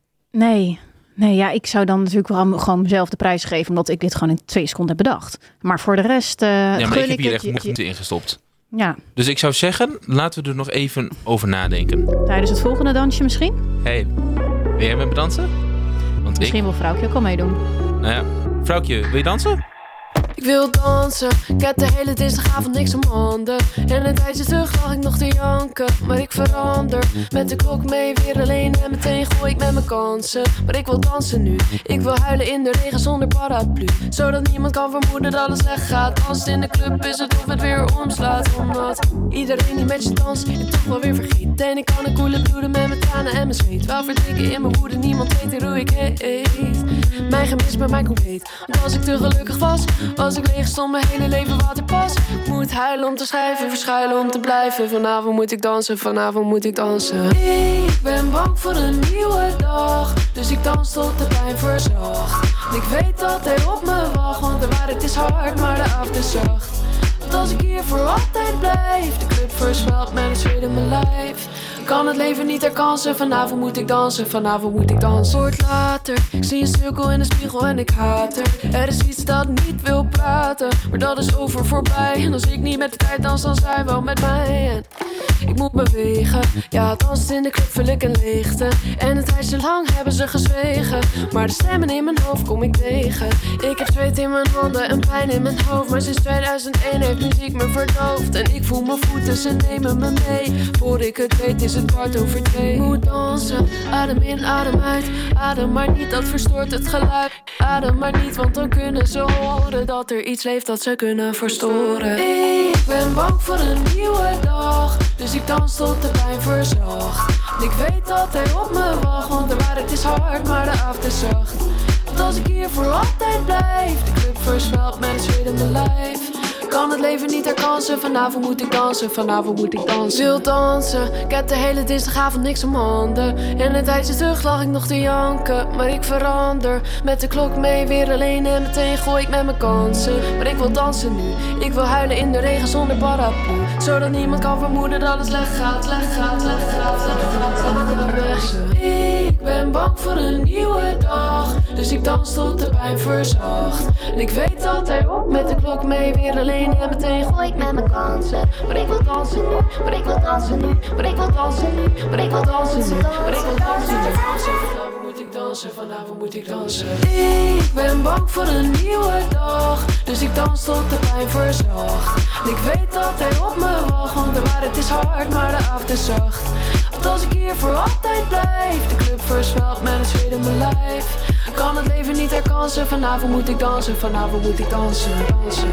nee. Nee, ja, ik zou dan natuurlijk wel gewoon mezelf de prijs geven. Omdat ik dit gewoon in 2 seconden heb bedacht. Maar voor de rest Ja, maar gun ik heb hier het echt moeite in gestopt. Ja, Dus ik zou zeggen, laten we er nog even over nadenken. tijdens het volgende dansje misschien. Hey, wil jij met me dansen? Want Misschien wil vrouwtje ook al meedoen. nou ja, vrouwtje, wil je dansen? Ik wil dansen, ik heb de hele dinsdagavond niks om handen. En een tijdje terug lag ik nog te janken, maar ik verander. Met de klok mee, weer alleen en meteen gooi ik met mijn kansen. Maar ik wil dansen nu, ik wil huilen in de regen zonder paraplu. Zodat niemand kan vermoeden dat het slecht gaat. Als het in de club is het of het weer omslaat. Omdat iedereen die met je danst, je toch wel weer vergeet. En ik kan een koele bloeden met mijn tranen en mijn zweet. Wel verdrinken in mijn woede, niemand weet hoe ik heet. Mijn gemis bij mij compleet, want als ik te gelukkig was, als ik leeg stond, mijn hele leven wat ik pas. Ik moet huilen om te schrijven, verschuilen om te blijven. Vanavond moet ik dansen, vanavond moet ik dansen. Ik ben bang voor een nieuwe dag, dus ik dans tot de pijn verzacht. Ik weet dat hij op me wacht, want de waarheid is hard, maar de avond is zacht. Want als ik hier voor altijd blijf, de club versmelt met een zweet in mijn lijf. Ik kan het leven niet herkansen, vanavond moet ik dansen, vanavond moet ik dansen. Wordt later, ik zie een cirkel in de spiegel en ik haat er. Er is iets dat niet wil praten, maar dat is over voorbij. En als ik niet met de tijd dans, dan zij wel met mij. En ik moet bewegen, ja, dansen in de club vul ik een leegte. En een tijdje lang hebben ze gezwegen, maar de stemmen in mijn hoofd kom ik tegen. Ik heb zweet in mijn handen en pijn in mijn hoofd, maar sinds 2001 heeft muziek me verdoofd. En ik voel mijn voeten, ze nemen me mee. Voor ik het weet is het 1:15. Ik moet dansen, adem in, adem uit. Adem maar niet, dat verstoort het geluid. Adem maar niet, want dan kunnen ze horen dat er iets leeft dat ze kunnen verstoren. Ik ben bang voor een nieuwe dag, dus ik dans tot de pijn verzacht. En ik weet dat hij op me wacht, want de waarheid is hard, maar de avond is zacht. Want als ik hier voor altijd blijf, de club versmelt met een zweet in mijn lijf. Ik kan het leven niet herkansen, vanavond moet ik dansen, vanavond moet ik dansen. Wil dansen, ik heb de hele dinsdagavond niks om handen. En een tijdje terug lag ik nog te janken, maar ik verander. Met de klok mee, weer alleen en meteen gooi ik met mijn kansen. Maar ik wil dansen nu, ik wil huilen in de regen zonder paraplu. Zodat niemand kan vermoeden dat het slecht gaat, slecht gaat, slecht gaat, slecht gaat. Ik ben bang voor een nieuwe dag, dus ik dans tot de pijn verzacht. En ik weet dat hij op met de klok mee, weer alleen en meteen gooi ik met mijn kansen. Maar ik wil dansen nu, maar ik wil dansen nu, maar ik wil dansen nu, maar ik wil dansen nu, maar ik wil dansen nu. Vanavond moet ik dansen, vanavond moet ik dansen. Ik ben bang voor een nieuwe dag, dus ik dans tot de pijn verzacht. En ik weet dat hij op me wacht, want de waarheid is hard, maar de avond is zacht. Want als ik hier voor altijd blijf, de club versmelt met een zweet in mijn lijf. Ik kan het leven niet herkansen, vanavond moet ik dansen, vanavond moet ik dansen, dansen,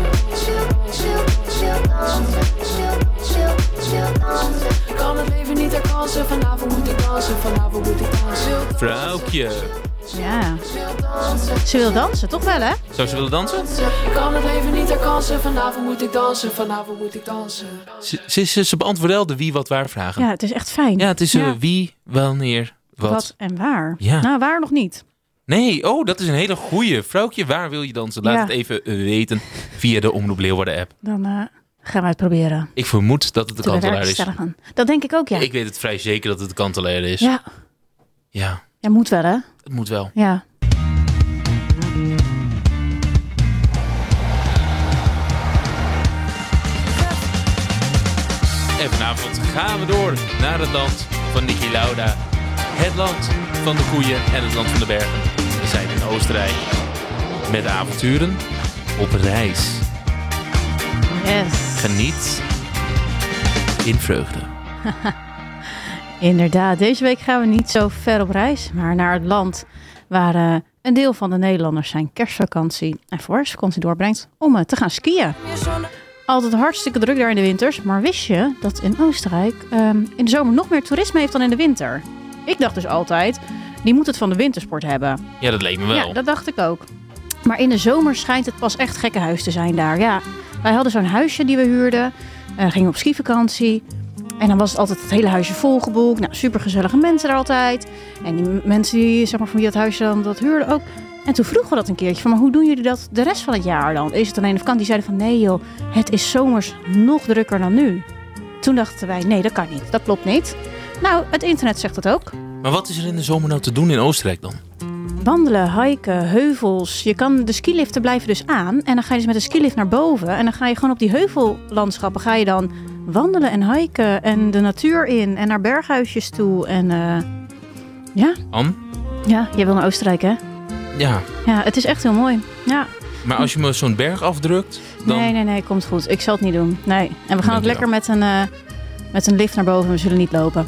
ik kan het leven niet herkansen, vanavond moet ik dansen, vanavond moet ik dansen. Vrouwtje. Ja. Ze wil dansen, toch wel hè? Zou ze willen dansen? Ik kan het leven niet herkansen, vanavond moet ik dansen, vanavond moet ik dansen. Ze beantwoorden wel de wie, wat, waar vragen. Ja, het is echt fijn. Ja, het is wie, wanneer, wat. En waar? Ja. Nou, waar nog niet. Nee, dat is een hele goeie. Vrouwtje, waar wil je dansen? Laat Ja. het even weten via de Omroep Leeuwarden app. Dan gaan we het proberen. Ik vermoed dat het de kantelaar is. Dat denk ik ook, ja. Ik weet het vrij zeker dat het de kantelaar is. Ja. Ja, Ja, moet wel hè? het moet wel. Ja. En vanavond gaan we door naar het land van Niki Lauda. Het land van de koeien en het land van de bergen. We zijn in Oostenrijk. Met avonturen op reis. Yes. Geniet in vreugde. Inderdaad, deze week gaan we niet zo ver op reis, maar naar het land waar een deel van de Nederlanders zijn kerstvakantie en voorjaarsvakantie doorbrengt om te gaan skiën. altijd hartstikke druk daar in de winters. Maar wist je dat in Oostenrijk in de zomer nog meer toerisme heeft dan in de winter? Ik dacht dus altijd, die moet het van de wintersport hebben. Ja, dat leek me wel. Ja, dat dacht ik ook. Maar in de zomer schijnt het pas echt gekkenhuis te zijn daar. Ja, wij hadden zo'n huisje die we huurden. Gingen op skivakantie. En dan was het altijd het hele huisje volgeboekt. Nou, supergezellige mensen er altijd. En die mensen die, zeg maar, van wie dat huisje dan dat huurden ook. En toen vroegen we dat een keertje van, maar hoe doen jullie dat de rest van het jaar dan? Is het alleen de vakantie? Die zeiden van, nee joh, het is zomers nog drukker dan nu. Toen dachten wij, nee, dat kan niet. Dat klopt niet. Nou, het internet zegt dat ook. Maar wat is er in de zomer nou te doen in Oostenrijk dan? Wandelen, hiken, heuvels. De skiliften blijven dus aan. En dan ga je dus met de skilift naar boven. En dan ga je gewoon op die heuvellandschappen ga je dan wandelen en hiken. En de natuur in. En naar berghuisjes toe. En ja. Ann? Ja, jij wil naar Oostenrijk, hè? Ja. Ja, het is echt heel mooi. Ja. Maar als je me zo'n berg afdrukt, dan... Nee, komt goed. Ik zal het niet doen. Nee. En we gaan ook lekker met een lift naar boven. We zullen niet lopen.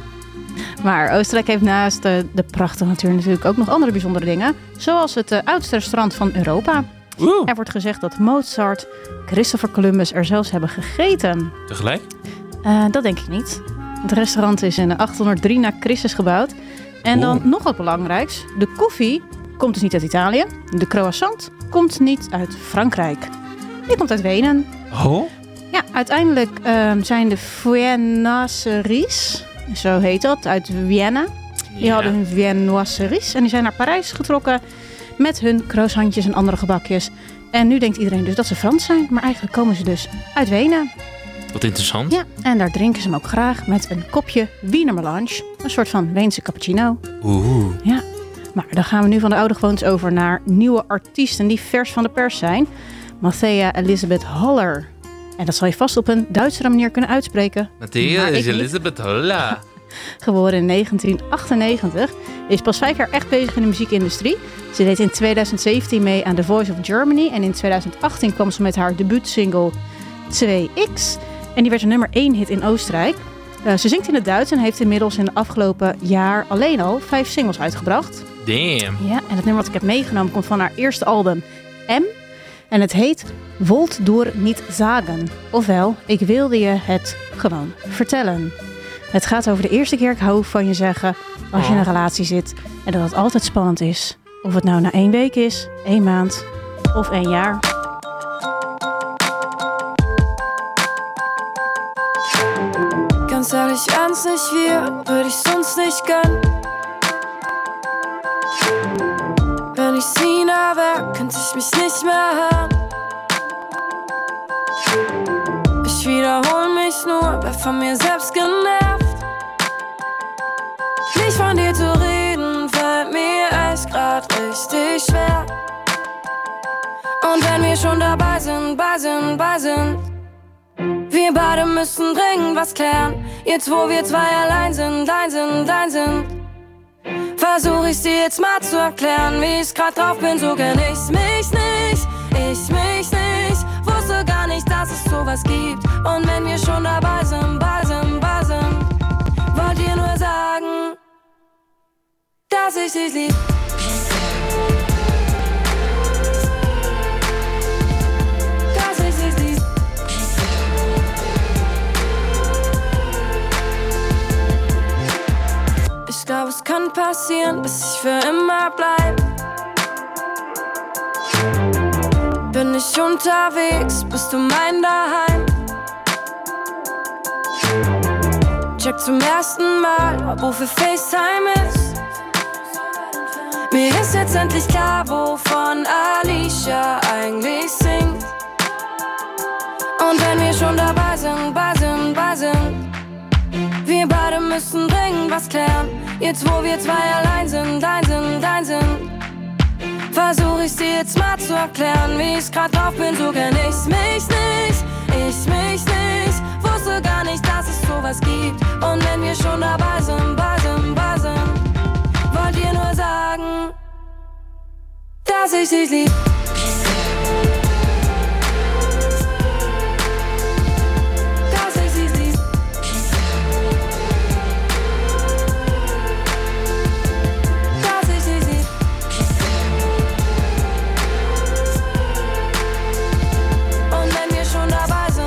Maar Oostenrijk heeft naast de prachtige natuur natuurlijk ook nog andere bijzondere dingen. Zoals het oudste restaurant van Europa. Oeh. Er wordt gezegd dat Mozart, Christopher Columbus er zelfs hebben gegeten. Tegelijk? Dat denk ik niet. Het restaurant is in 803 na Christus gebouwd. En dan nog wat belangrijks. De koffie komt dus niet uit Italië. De croissant komt niet uit Frankrijk. Die komt uit Wenen. Oh? Ja, uiteindelijk zijn de Viennoiseries, zo heet dat, uit Vienna. Die hadden hun Viennoiseries en die zijn naar Parijs getrokken met hun croissantjes en andere gebakjes. En nu denkt iedereen dus dat ze Frans zijn, maar eigenlijk komen ze dus uit Wenen. Wat interessant. Ja, en daar drinken ze hem ook graag met een kopje Wiener Melange, een soort van Weense cappuccino. Oeh. Ja, maar dan gaan we nu van de oude gewoontes over naar nieuwe artiesten die vers van de pers zijn. Matthea Elisabeth Haller. En dat zal je vast op een Duitsere manier kunnen uitspreken. Matthea Elisabeth Haller. Geboren in 1998. Is pas 5 jaar echt bezig in de muziekindustrie. Ze deed in 2017 mee aan The Voice of Germany. En in 2018 kwam ze met haar debuutsingle 2X. En die werd een nummer 1 hit in Oostenrijk. Ze zingt in het Duits en heeft inmiddels in het afgelopen jaar alleen al 5 singles uitgebracht. Damn. Ja, en het nummer wat ik heb meegenomen komt van haar eerste album M. En het heet Wollt door niet sagen. Ofwel, ik wilde je het gewoon vertellen. Het gaat over de eerste keer ik hou van je zeggen als je in een relatie zit. En dat het altijd spannend is. Of het nou na 1 week is, 1 maand of 1 jaar. Ganz ehrlich, ernst nicht wir, würde ich sonst nicht gönnen. Wenn ich Sina wär, könnte ich mich nicht mehr hören. Ich wiederhol mich nur, wär von mir selbst genervt. Nicht von dir zu reden, fällt mir echt grad richtig schwer. Und wenn wir schon dabei sind, wir beide müssen dringend was klären. Jetzt wo wir 2 allein sind, dein sind. Versuch ich's dir jetzt mal zu erklären, wie ich grad drauf bin, so kenn ich mich nicht. Wusste gar nicht, dass es sowas gibt. Und wenn wir schon dabei sind, wollt ihr nur sagen, dass ich dich lieb. Dass ich dich lieb. Ich glaub, es kann passieren, bis ich für immer bleib. Bin ich unterwegs, bist du mein Daheim. Check zum ersten Mal, wofür FaceTime ist. Mir ist jetzt endlich klar, wovon Alicia eigentlich singt. Und wenn wir schon dabei sind, wir beide müssen dringend was klären. Jetzt wo wir 2 allein sind, dein sind. Versuch ich's dir jetzt mal zu erklären, wie ich grad drauf bin, so kenn ich's mich nicht. Wusste gar nicht, dass es sowas gibt. Und wenn wir schon dabei sind, wollt ihr nur sagen, dass ich dich lieb. Dass ich dich lieb. Dass ich dich lieb. Und wenn wir schon dabei sind,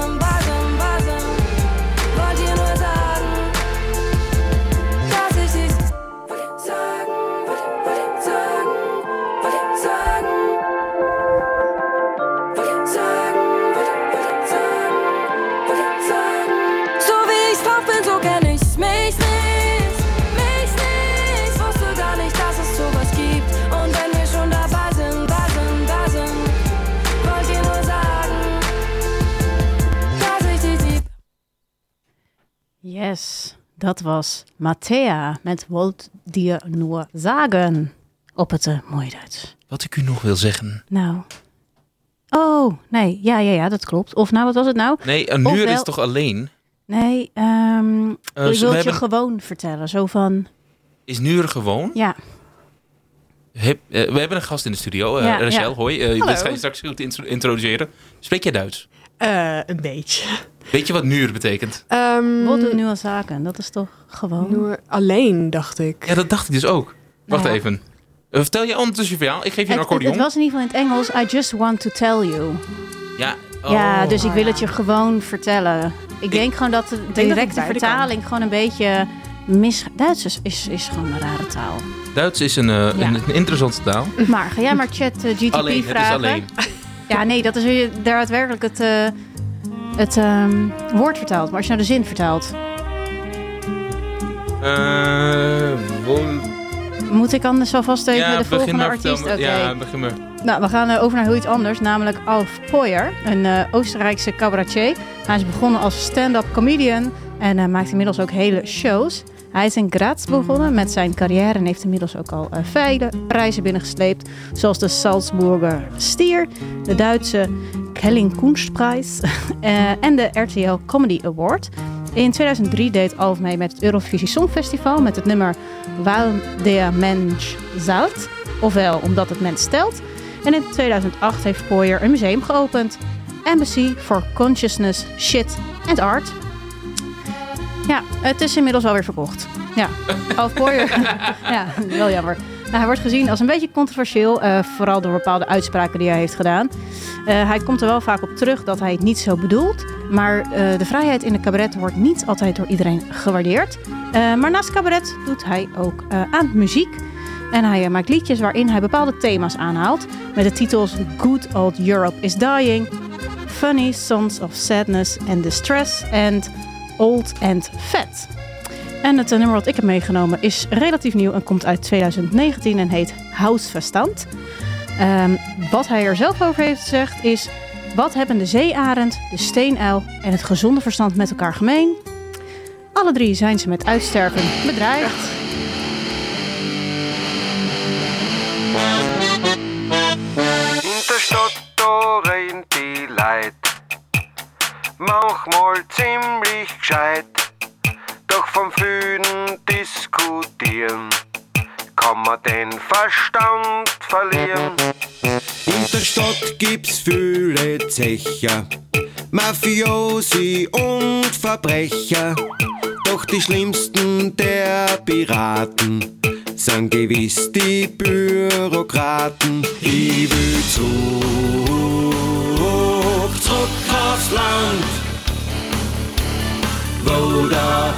Yes, dat was Mattea met Wollt dir nur sagen. Op het mooie Duits. Wat ik u nog wil zeggen. Nou. Oh, nee. Ja, dat klopt. Of nou, wat was het nou? Nee, een nuur is toch alleen? Nee, ik wil het hebben... je gewoon vertellen. Zo van... Is nuur gewoon? Ja. We hebben een gast in de studio. Rachel, hoi. Dit ga je straks goed introduceren. Spreek jij Duits? Een beetje. Weet je wat nuur betekent? Wat doen nu al zaken? Dat is toch gewoon... Nur alleen, dacht ik. Ja, dat dacht ik dus ook. Wacht Ja. even. Vertel je ondertussen je verhaal. Ik geef je een accordeon. Het was in ieder geval in het Engels. I just want to tell you. Ja. Ja, dus ik wil het je gewoon vertellen. Ik denk gewoon dat de directe vertaling gewoon een beetje Duits is gewoon een rare taal. Duits is een interessante taal. Maar ga jij maar ChatGPT Alleen, vragen. het is alleen. Ja, nee, dat is hoe je daadwerkelijk het woord vertaalt. Maar als je nou de zin vertaalt. Moet ik anders alvast even de volgende artiest? Oké. Ja, begin maar. Nou, we gaan over naar heel iets anders, namelijk Alf Poyer, een Oostenrijkse cabaretier. Hij is begonnen als stand-up comedian en maakt inmiddels ook hele shows. Hij is in Graz begonnen met zijn carrière en heeft inmiddels ook al vele prijzen binnengesleept. Zoals de Salzburger Stier, de Duitse Kelling Kunstprijs en de RTL Comedy Award. In 2003 deed Alf mee met het Eurovisie Songfestival met het nummer Weil der Mensch zählt, ofwel omdat het mens stelt. En in 2008 heeft Poyer een museum geopend. Embassy for Consciousness, Shit and Art. Ja, het is inmiddels alweer verkocht. Ja, Alf Poyer. Ja, wel jammer. Nou, hij wordt gezien als een beetje controversieel, vooral door bepaalde uitspraken die hij heeft gedaan. Hij komt er wel vaak op terug dat hij het niet zo bedoelt. Maar de vrijheid in de cabaret wordt niet altijd door iedereen gewaardeerd. Maar naast cabaret doet hij ook aan muziek. En hij maakt liedjes waarin hij bepaalde thema's aanhaalt. Met de titels Good Old Europe is Dying, Funny Sons of Sadness and Distress en Old and Fat. En het nummer wat ik heb meegenomen is relatief nieuw en komt uit 2019 en heet Hausverstand. Wat hij er zelf over heeft gezegd is: wat hebben de zeearend, de steenuil en het gezonde verstand met elkaar gemeen? Alle drie zijn ze met uitsterven bedreigd. In der Stadt da reden die Leid, manchmal ziemlich gescheit. Doch vom vielen Diskutieren kann man den Verstand verlieren. In der Stadt gibt's viele Zecher, Mafiosi und Verbrecher. Doch die schlimmsten der Piraten sind gewiss die Bürokraten. Ich will zurück aufs Land, wo der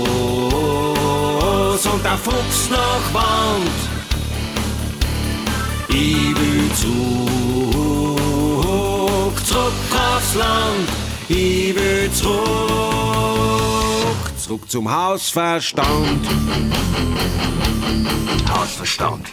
Hos und der Fuchs noch wohnt. Ich will zurück aufs Land. Ich will zurück zum Hausverstand. Hausverstand.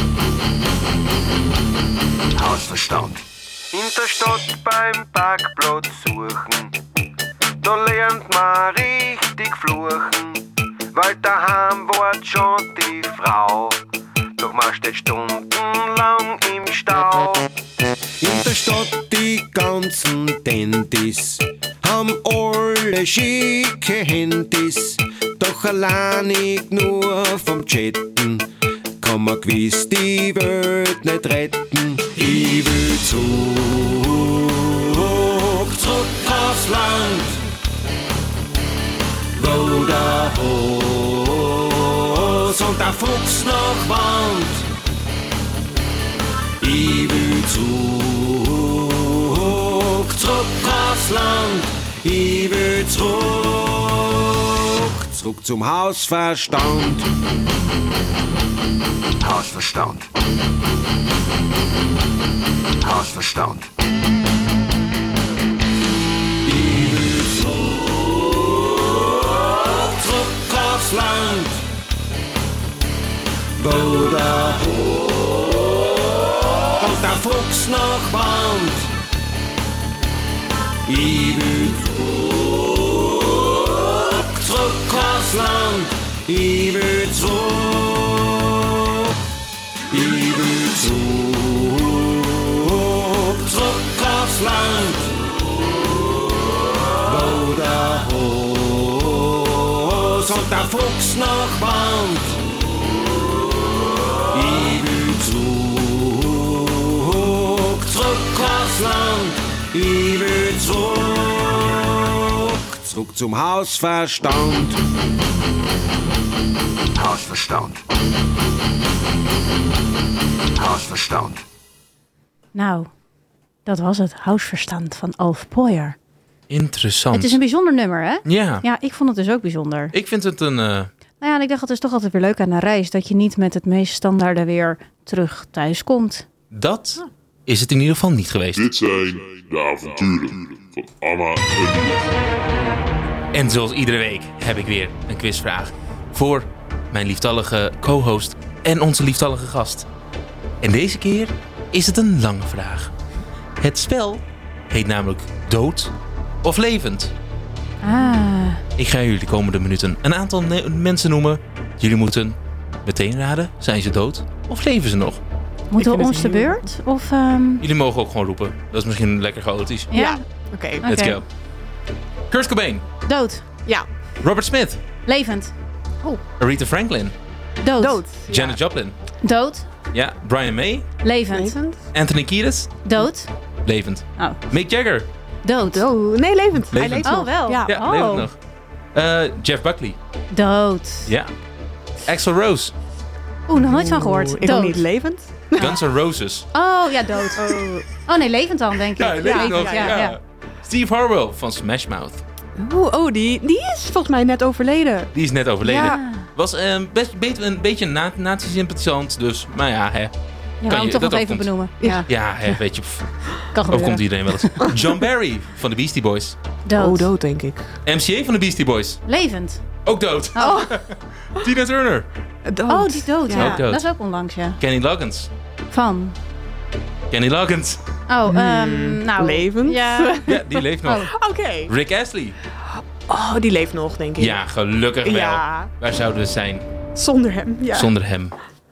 Hausverstand. In der Stadt beim Parkplatz suchen, da lernt man richtig fluchen, weil daheim wart schon die Frau, doch man steht stundenlang im Stau. In der Stadt die ganzen Dandys haben alle schicke Handys, doch alleinig nur vom Chatten kann man gewiss die Welt nicht retten. Ich will zurück aufs Land, wo der Hos und der Fuchs noch wohnt. Ich will zurück aufs Land. Ich will zurück zum Hausverstand. Hausverstand. Hausverstand. Ich will zurück aufs Land, wo der Hos und der Fuchs noch wohnt. Ich will zurück Trockrasland, ich will zurück. Ich will zurück, Trockrasland, wo der Hos und der Fuchs noch wohnt. Ich will zurück, Trockrasland, ich will zurück zum Hausverstand. Hausverstand. Hausverstand. Nou, dat was het. Hausverstand van Alf Poyer. Interessant. Het is een bijzonder nummer, hè? Ja. Ja, ik vond het dus ook bijzonder. Ik vind het een... Nou ja, en ik dacht, het is toch altijd weer leuk aan een reis... dat je niet met het meest standaarde weer terug thuis komt. Dat is het in ieder geval niet geweest. Dit zijn de avonturen van Anna en Niels. En zoals iedere week heb ik weer een quizvraag voor mijn lieftallige co-host en onze lieftallige gast. En deze keer is het een lange vraag. Het spel heet namelijk Dood of Levend. Ik ga jullie de komende minuten een aantal mensen noemen. Jullie moeten meteen raden, zijn ze dood of leven ze nog? Moeten we ons de beurt? Of, Jullie mogen ook gewoon roepen. Dat is misschien lekker chaotisch. Ja. Oké. Let's go. Kurt Cobain. Dood. Ja. Robert Smith. Levend. Aretha Franklin. Dood. Dood. Janet Joplin. Dood. Ja. Brian May. Levend. Anthony Kiedis. Dood. Levend. Oh. Mick Jagger. Dood. Oh, nee, levend. Hij Levend. leeft nog. Oh, wel. Ja. Ja, Oh. levend nog. Jeff Buckley. Dood. Ja. Axl Rose. Oeh, nog nooit van gehoord. Ik Dood. ook niet levend. Guns N' Roses. Oh, ja, dood. Oh, nee, levend dan, denk ik. Ja, levend nog. ja, Ja. ja. Steve Harwell van Smash Mouth. Die is volgens mij net overleden. Die is net overleden. Ja. Was best een beetje een nazi-sympathisant, dus, maar ja, hè. Je wou hem toch dat nog even overkomt. benoemen. Ja, Ja, hè, weet je, kan gebeuren. overkomt iedereen wel eens. John Barry van de Beastie Boys. Dood. Oh, dood denk ik. MCA van de Beastie Boys. Levend. Ook dood. Oh, Tina Turner. Dood. oh die is dood, ja. Ook dood. Dat is ook onlangs, ja. Kenny Loggins. Van. Kenny Loggins. Oh, nou. Levend? Ja. Ja, die leeft nog. Oh. Oké. Rick Astley. Oh, die leeft nog, denk ik. Ja, gelukkig wel. Ja. Waar zouden we zijn Zonder hem. Ja. zonder hem?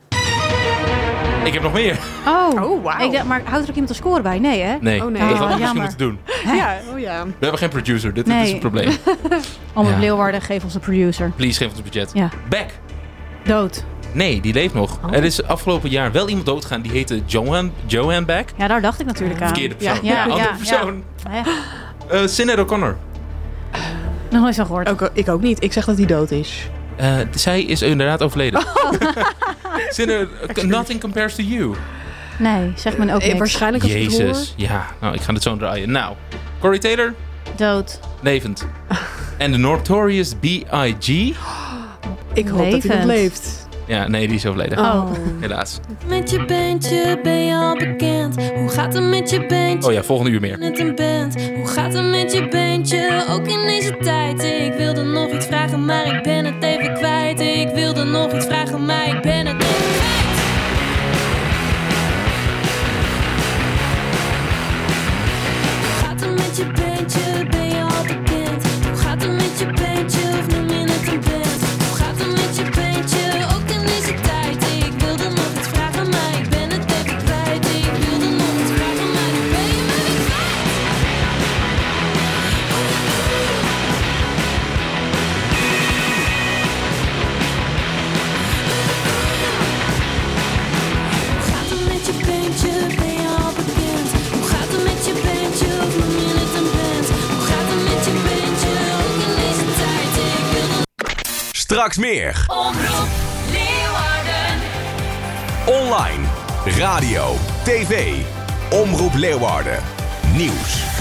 Ik heb nog meer. Oh, wauw. Ik dacht, maar houdt er ook iemand een score bij? Nee, hè? Nee, Oh, nee. dat hadden we Oh, misschien jammer. moeten doen. Ja, oh ja. We hebben geen producer, dit Nee. is een probleem. Omroep Ja. Leeuwarden, geef ons een producer. Please, geef ons een budget. Ja. Beck. Dood. Nee, die leeft nog. Oh. Er is afgelopen jaar wel iemand doodgegaan. Die heette Johan Beck. Ja, daar dacht ik natuurlijk aan. Verkeerde persoon. Ja, andere ja, persoon. Ja. Sinead O'Connor. Nog nooit van gehoord. Ik ook niet. Ik zeg dat hij dood is. Zij is inderdaad overleden. Sinead, nothing compares to you. Nee, zeg me ook niks. Waarschijnlijk als ik het hoor. Jezus. Ja, nou, ik ga het zo draaien. Nou, Corey Taylor. Dood. Levend. En de Notorious B.I.G. Ik hoop dat hij nog leeft. Ja, nee, die is overleden. Oh. Helaas. Met je bandje ben je al bekend. Hoe gaat het met je bandje? Oh ja, volgende uur meer. Met een band. Hoe gaat het met je bandje? Ook in deze tijd. Ik wilde nog iets vragen, maar ik ben het even kwijt. Ik wilde nog iets vragen, maar ik ben het even kwijt. Hoe gaat het met je bandje? Ben je al bekend? Hoe gaat het met je bandje? Of noem je het een band? Hoe gaat het met je bandje? Ook in deze tijd. Ik wilde nog iets vragen, maar ik ben het even kwijt. Ik wilde nog iets vragen, maar ik ben je maar niet kwijt. Hoe gaat het met je bandje? Ben je al bekend? Hoe gaat het met je bandje? Of noem je het een band? Hoe gaat het met je bandje? Ook in deze tijd. Ik wilde Straks meer. Omroep Leeuwarden. Online, radio, tv. Omroep Leeuwarden. Nieuws.